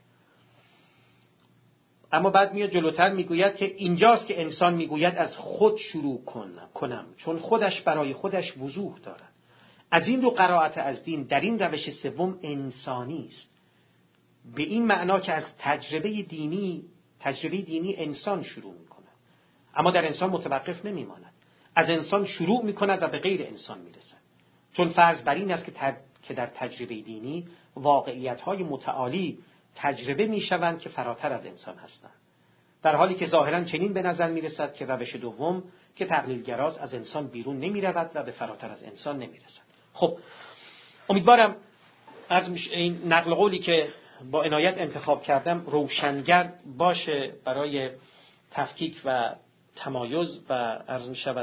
اما بعد میاد جلوتر میگوید که اینجاست که انسان میگوید از خود شروع کنم, کنم چون خودش برای خودش وضوح دارد. از این دو قرائت از دین در این روش سوم انسانی است، به این معنا که از تجربه دینی تجربه دینی انسان شروع میکند، اما در انسان متوقف نمیماند. از انسان شروع میکند و به غیر انسان میرسد، چون فرض بر این است که, تر... که در تجربه دینی واقعیت‌های متعالی تجربه میشوند که فراتر از انسان هستند، در حالی که ظاهراً چنین به نظر میرسد که روش دوم که تقلیل‌گراست از انسان بیرون نمیرود و به فراتر از انسان نمیرسد. خب امیدوارم از این نقل قولی که با عنایت انتخاب کردم روشنگر باشه برای تفکیک و تمایز و عرض می شود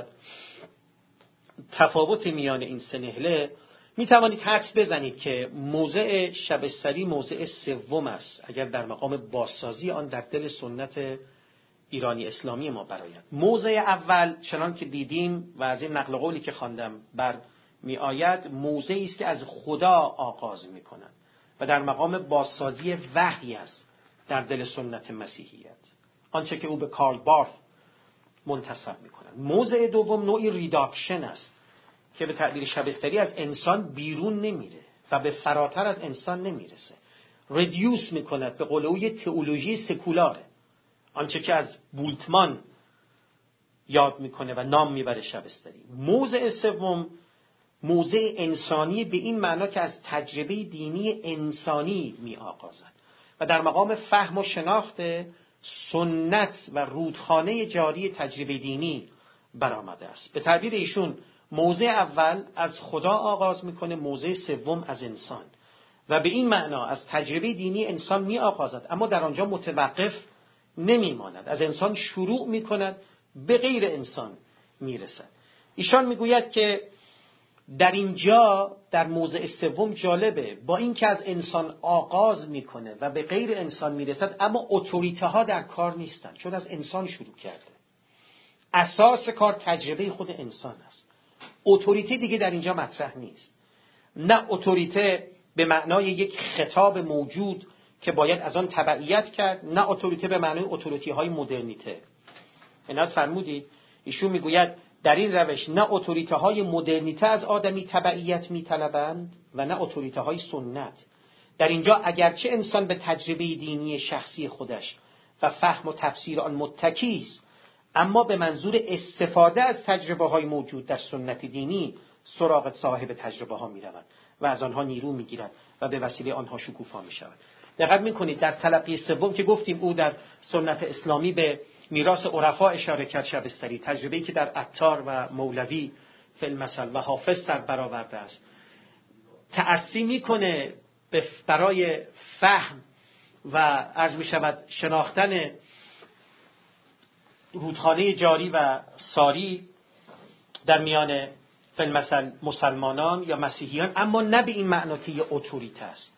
تفاوت میان این سه نهله. می توانید حدس بزنید که موضع شبستری موضع سوم است اگر در مقام بازسازی آن در دل سنت ایرانی اسلامی ما برآید. موضع اول چنان که دیدیم و از این نقل قولی که خواندم بر می آید، موضعی است که از خدا آغاز می کند و در مقام بازسازی وحی است در دل سنت مسیحیت، آنچه که او به کارل بارث منتسب می کند. موضع دوم نوعی ریداکشن است که به تعبیر شبستری از انسان بیرون نمیره و به فراتر از انسان نمیرسه، ریدیوس می کند به قول او یه تئولوژی سکولاره، آنچه که از بولتمان یاد میکنه و نام میبره شبستری. موضع سوم موضع انسانی به این معنا که از تجربه دینی انسانی می آغازد و در مقام فهم و شناخت سنت و رودخانه جاری تجربه دینی برآمده است. به تعبیر ایشون موضع اول از خدا آغاز میکنه، موضع سوم از انسان و به این معنا از تجربه دینی انسان می آغازد، اما در آنجا متوقف نمیماند، از انسان شروع میکند به غیر انسان میرسد. ایشان میگوید که در اینجا در موضع سوم جالبه، با اینکه از انسان آغاز میکنه و به غیر انسان میرسد، اما اتوریته ها در کار نیستن، چون از انسان شروع کرده. اساس کار تجربه خود انسان است. اتوریته دیگه در اینجا مطرح نیست، نه اتوریته به معنای یک خطاب موجود که باید از آن تبعیت کرد، نه اتوریته به معنای اتوریته های مدرنیته. عنایت فرمودید ایشون میگوید در این روش نه اتوریته های مدرنیته از آدمی تبعیت میطلبند و نه اتوریته های سنت. در اینجا اگرچه انسان به تجربه دینی شخصی خودش و فهم و تفسیر آن متکی است، اما به منظور استفاده از تجربه های موجود در سنت دینی سراغ صاحب تجربه ها میروند و از آنها نیرو میگیرد و به وسیله آنها شکوفا میشود. دقت میکنید در تلقی سوم که گفتیم او در سنت اسلامی به میراث عرفا اشاره کرد، شبستری تجربه‌ای که در عطار و مولوی فی المثل و حافظ سر برآورده است، تأسی میکنه برای فهم و عرض میشود شناختن رودخانه جاری و ساری در میان فی المثل مسلمانان یا مسیحیان، اما نه به این معنا که یه اتوریته است.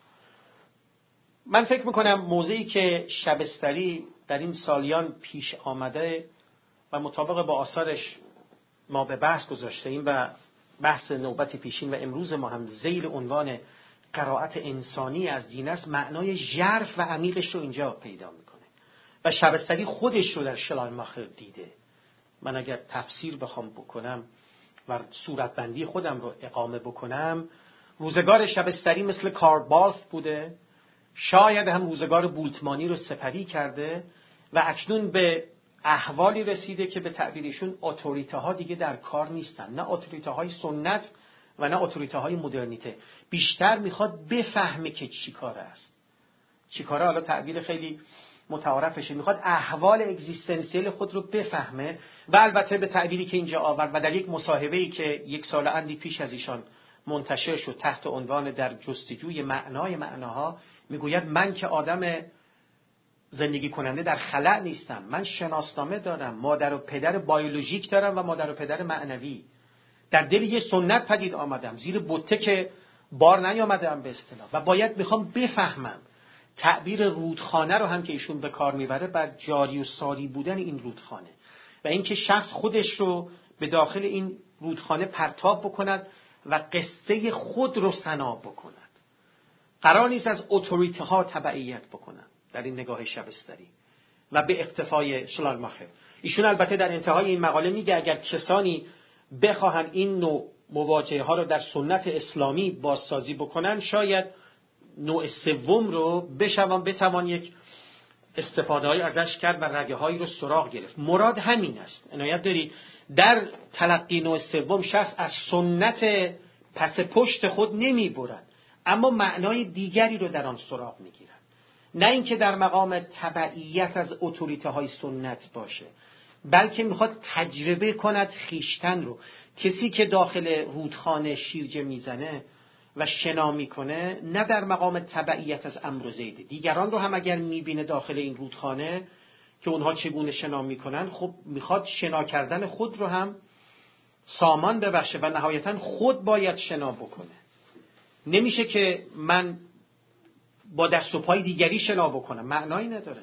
من فکر میکنم موضعی که شبستری در این سالیان پیش آمده و مطابق با آثارش ما به بحث گذاشته ایم و بحث نوبت پیشین و امروز ما هم ذیل عنوان قرائت انسانی از دین است، معنای ژرف و عمیقش رو اینجا پیدا میکنه و شبستری خودش رو در شلاینماخر دیده. من اگر تفسیر بخوام بکنم و صورتبندی خودم رو اقامه بکنم، روزگار شبستری مثل کاربالف بوده، شاید هم روزگار بولتمانی رو سپری کرده و اکنون به احوالی رسیده که به تعبیرشون اتوریته ها دیگه در کار نیستن، نه اتوریته های سنت و نه اتوریته های مدرنیته. بیشتر میخواد بفهمه که چی کاره است. چی کاره حالا تعبیر خیلی متعارفشه، میخواد احوال اگزیستنسیل خود رو بفهمه و البته به تعبیری که اینجا آورد و در یک مصاحبه‌ای که یک سال اندی پیش از ایشان منتشر شد تحت عنوان در جستجوی معنای معناها، میگوید من که آدم زندگی کننده در خلأ نیستم، من شناسنامه دارم، مادر و پدر بیولوژیک دارم و مادر و پدر معنوی. در دل یه سنت پدید آمدم، زیر بته که بار نیامدم به اصطلاح و باید میخوام بفهمم. تعبیر رودخانه رو هم که ایشون به کار میبره بر جاری و ساری بودن این رودخانه و اینکه شخص خودش رو به داخل این رودخانه پرتاب بکند و قصه خود رو سنا بکند. قرار نیست از اتوریته ها تبعیت بکنن در این نگاه شبستری و به اقتفای شلاینماخر. ایشون البته در انتهای این مقاله میگه اگر کسانی بخواهن این نوع مواجهه ها رو در سنت اسلامی بازسازی بکنن، شاید نوع سوم رو بشوان بتوان یک استفاده های ازش کرد و رگه هایی رو سراغ گرفت. مراد همین است. عنایت دارید در تلقی نوع سوم شخص از سنت پس پشت خود نمی برد، اما معنای دیگری رو در آن سراغ میگیرد. نه اینکه در مقام تبعیت از اتوریته های سنت باشه، بلکه میخواد تجربه کند خیشتن رو. کسی که داخل رودخانه شیرجه میزنه و شنا میکنه، نه در مقام تبعیت از عمرو و زید، دیگران رو هم اگر میبینه داخل این رودخانه که اونها چگونه شنا میکنن، خب میخواد شنا کردن خود رو هم سامان ببخشه و نهایتا خود باید شنا بکنه. نمیشه که من با دست و پای دیگری شنا بکنم، معنایی نداره.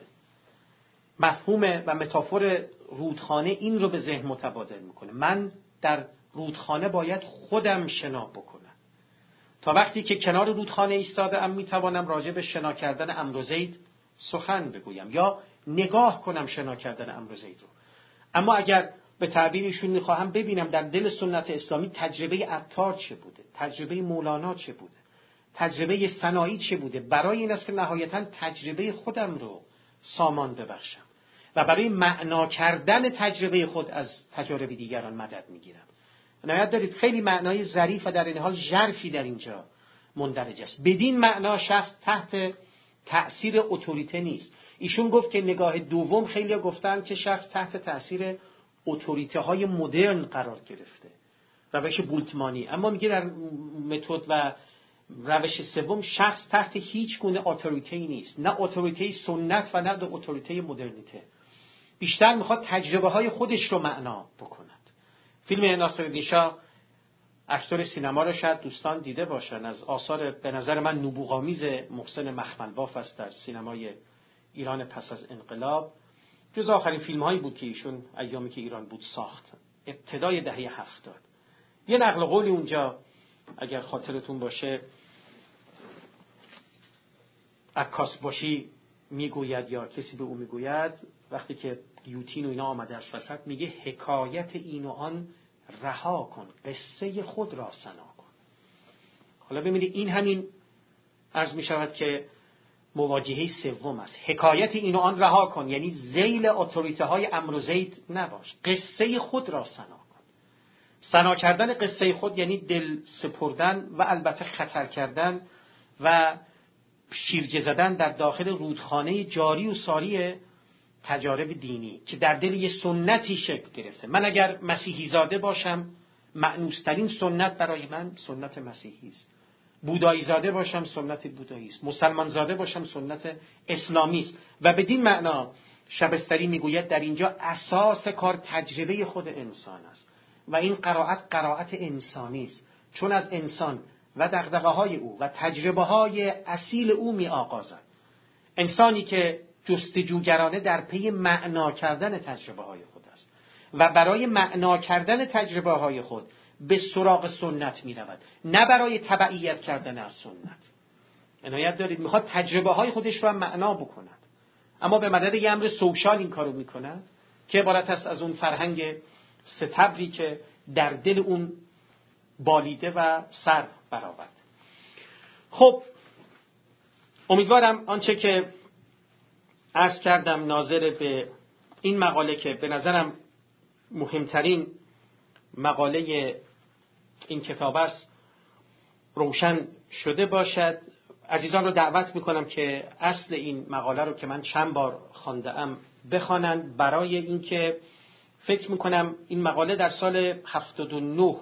مفهوم و متافور رودخانه این رو به ذهن متبادر میکنه. من در رودخانه باید خودم شنا بکنم. تا وقتی که کنار رودخانه ایستاده ام میتوانم راجع به شنا کردن عمرو و زید سخن بگویم یا نگاه کنم شنا کردن عمرو و زید رو. اما اگر به تعبیرشون میخواهم ببینم در دل سنت اسلامی تجربه عطار چه بوده، تجربه مولانا چه بوده، تجربه سنایی چه بوده، برای این است که نهایتا تجربه خودم رو سامان ببخشم و برای معنا کردن تجربه خود از تجارب دیگران مدد میگیرم. عنایت دارید خیلی معنای ظریف و در این حال ژرفی در اینجا مندرج است. بدین معنا شخص تحت تأثیر اتوریته نیست. ایشون گفت که نگاه دوم خیلی گفتن که شخص تحت تأثیر اتوریته های مدرن قرار گرفته، روش بولتمانی. اما میگه در متد و روش سوم شخص تحت هیچ گونه اتوریته نیست، نه اتوریته سنت و نه اتوریته مدرنیته. بیشتر میخواد تجربه های خودش رو معنا بکند. فیلم ناصرالدین شاه اکتور سینما رو شاید دوستان دیده باشن، از آثار به نظر من نبوغامیز محسن مخملباف است در سینمای ایران پس از انقلاب. جز آخرین فیلم هایی بود که ایشون ایامی که ایران بود ساخت، ابتدای دهه هفتاد. یه نقل قولی اونجا اگر خاطرتون باشه عکاس باشی میگوید یا کسی به او میگوید، وقتی که گیوتین و اینا آمده از وسط، میگه حکایت این و آن رها کن، قصه خود را سنا کن. حالا ببینید این همین عرض میشود که مواجهه سوم است. حکایت این و آن رها کن یعنی ذیل اتوریته های عمرو و زید نباش، قصه خود را سنا کن. سنا کردن قصه خود یعنی دل سپردن و البته خطر کردن و شیرجه زدن در داخل رودخانه جاری و ساری تجارب دینی که در دل یه سنتی شکل گرفته. من اگر مسیحی زاده باشم، مأنوس‌ترین سنت برای من سنت مسیحی است. بودایی زاده باشم، سنت بودایی است. مسلمان زاده باشم، سنت اسلامی است. و بدین معنا شبستری میگوید در اینجا اساس کار تجربه خود انسان است و این قرائت قرائت انسانی است، چون از انسان و دغدغه‌های او و تجربه‌های اصیل او می آغازد. انسانی که جستجوگرانه در پی معنا کردن تجربه‌های خود است و برای معنا کردن تجربه‌های خود به سراغ سنت می رود، نه برای تبعیت کردن از سنت. عنایت دارید، میخواد تجربه‌های خودش رو هم معنا بکند، اما به مدد یه امر سوشال این کارو میکند که عبارت است از اون فرهنگ ستبری که در دل اون بالیده و سر برآورده. خب امیدوارم آنچه که عرض کردم ناظر به این مقاله که به نظرم مهمترین مقاله این کتاب است روشن شده باشد. عزیزان رو دعوت میکنم که اصل این مقاله رو که من چند بار خوانده‌ام بخوانند، برای اینکه فکر میکنم این مقاله در سال هفتاد و نه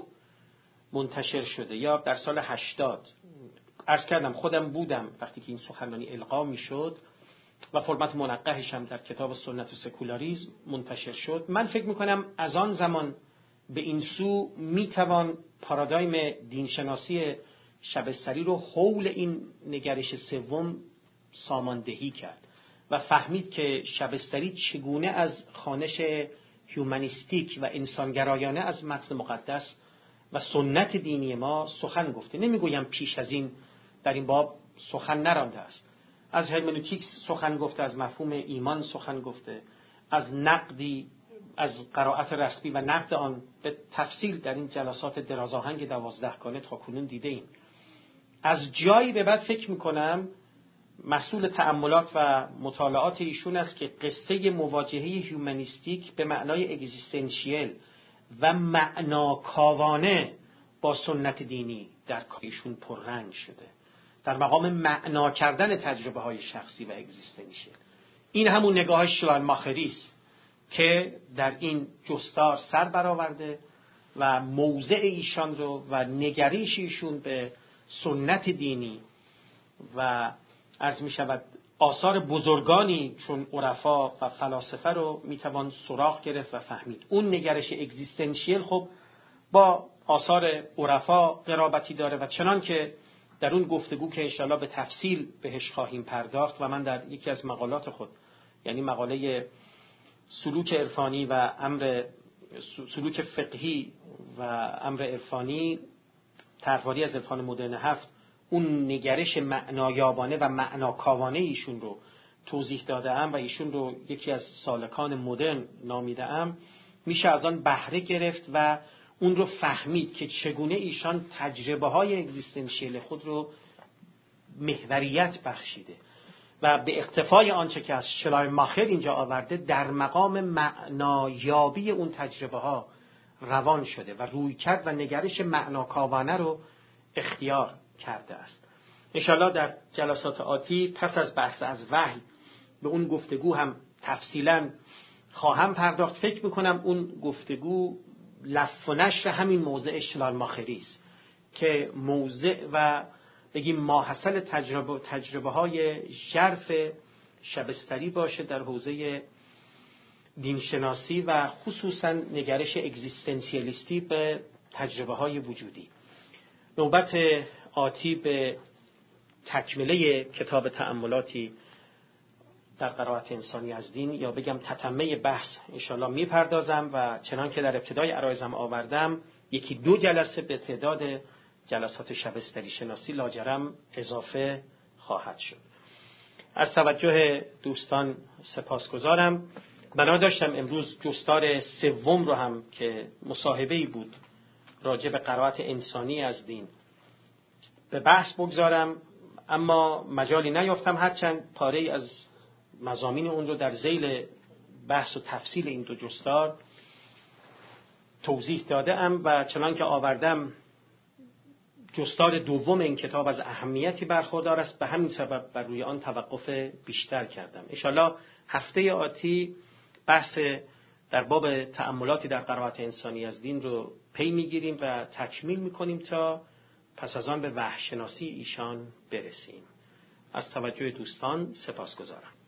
منتشر شده یا در سال هشتاد. عرض کردم خودم بودم وقتی که این سخنرانی القا میشد و فرمت منقحش هم در کتاب سنت و سکولاریسم منتشر شد. من فکر میکنم از آن زمان به این سو میتوان پارادایم دینشناسی شبستری رو حول این نگرش سوم ساماندهی کرد و فهمید که شبستری چگونه از خوانش هیومانیستیک و انسانگرایانه از متن مقدس و سنت دینی ما سخن گفته. نمیگویم پیش از این در این باب سخن نرانده است. از هرمنوتیکس سخن گفته، از مفهوم ایمان سخن گفته، از نقدی از قرائت رسمی و نقد آن به تفصیل در این جلسات درازآهنگ دوازدهگانه تا کنون دیده ایم. از جایی به بعد فکر میکنم محصول تأملات و مطالعات ایشون است که قصه مواجهه هیومانیستیک به معنای اگزیستنشیل و معناکاوانه با سنت دینی در ایشون پررنگ شده، در مقام معنا کردن تجربه های شخصی و اگزیستنشیل. این همون نگاه شلایماخری است که در این جستار سر برآورده و موضع ایشان رو و نگریش ایشون به سنت دینی و عرض می شود آثار بزرگانی چون عرفا و فلاسفه رو می توان سراغ گرفت و فهمید. اون نگرش اگزیستنشیل خب با آثار عرفا قرابتی داره و چنان که در اون گفتگو که انشاءالله به تفصیل بهش خواهیم پرداخت و من در یکی از مقالات خود، یعنی مقاله سلوک عرفانی و امر سلوک فقهی و امر عرفانی، طرحواری از عرفان مدرن هفت، اون نگرش معنایابانه و معناکاوانه ایشون رو توضیح داده ام و ایشون رو یکی از سالکان مدرن نامیده ام. میشه از آن بهره گرفت و اون رو فهمید که چگونه ایشان تجربه های اگزیستنشیل خود رو محوریت بخشیده و به اقتفای آنچه که از شلایماخر اینجا آورده در مقام معنایابی اون تجربه ها روان شده و روی کرد و نگرش معناکاوانه رو اختیار کرده است. انشاءالله در جلسات آتی پس از بحث از وحی به اون گفتگو هم تفصیلا خواهم پرداخت. فکر میکنم اون گفتگو لف و نشر همین موضع شلایماخری است که موضع و بگیم ماحصل تجربه تجربه های ژرف شبستری باشه در حوزه دینشناسی و خصوصا نگرش اگزیستنسیالیستی به تجربه های وجودی. نوبت آتی به تکمله کتاب تأملاتی در قرائت انسانی از دین یا بگم تتمه بحث انشاءالله میپردازم و چنان که در ابتدای عرایزم آوردم یکی دو جلسه به تعداد جلسات شبستری شناسی لاجرم اضافه خواهد شد. از توجه دوستان سپاسگزارم. بنا داشتم امروز جستار سوم رو هم که مصاحبه‌ای بود راجع به قرائت انسانی از دین به بحث بگذارم، اما مجالی نیافتم، هرچند پاره‌ای از مضامین اون رو در ذیل بحث و تفصیل این دو جستار توضیح داده ام و چنان که آوردم جستار دوم این کتاب از اهمیتی برخوردار است، به همین سبب بر روی آن توقف بیشتر کردم. انشالله هفته آتی بحث در باب تأملاتی در قرائت انسانی از دین رو پی میگیریم و تکمیل میکنیم تا پس از آن به وحی شناسی ایشان برسیم. از توجه دوستان سپاسگزارم.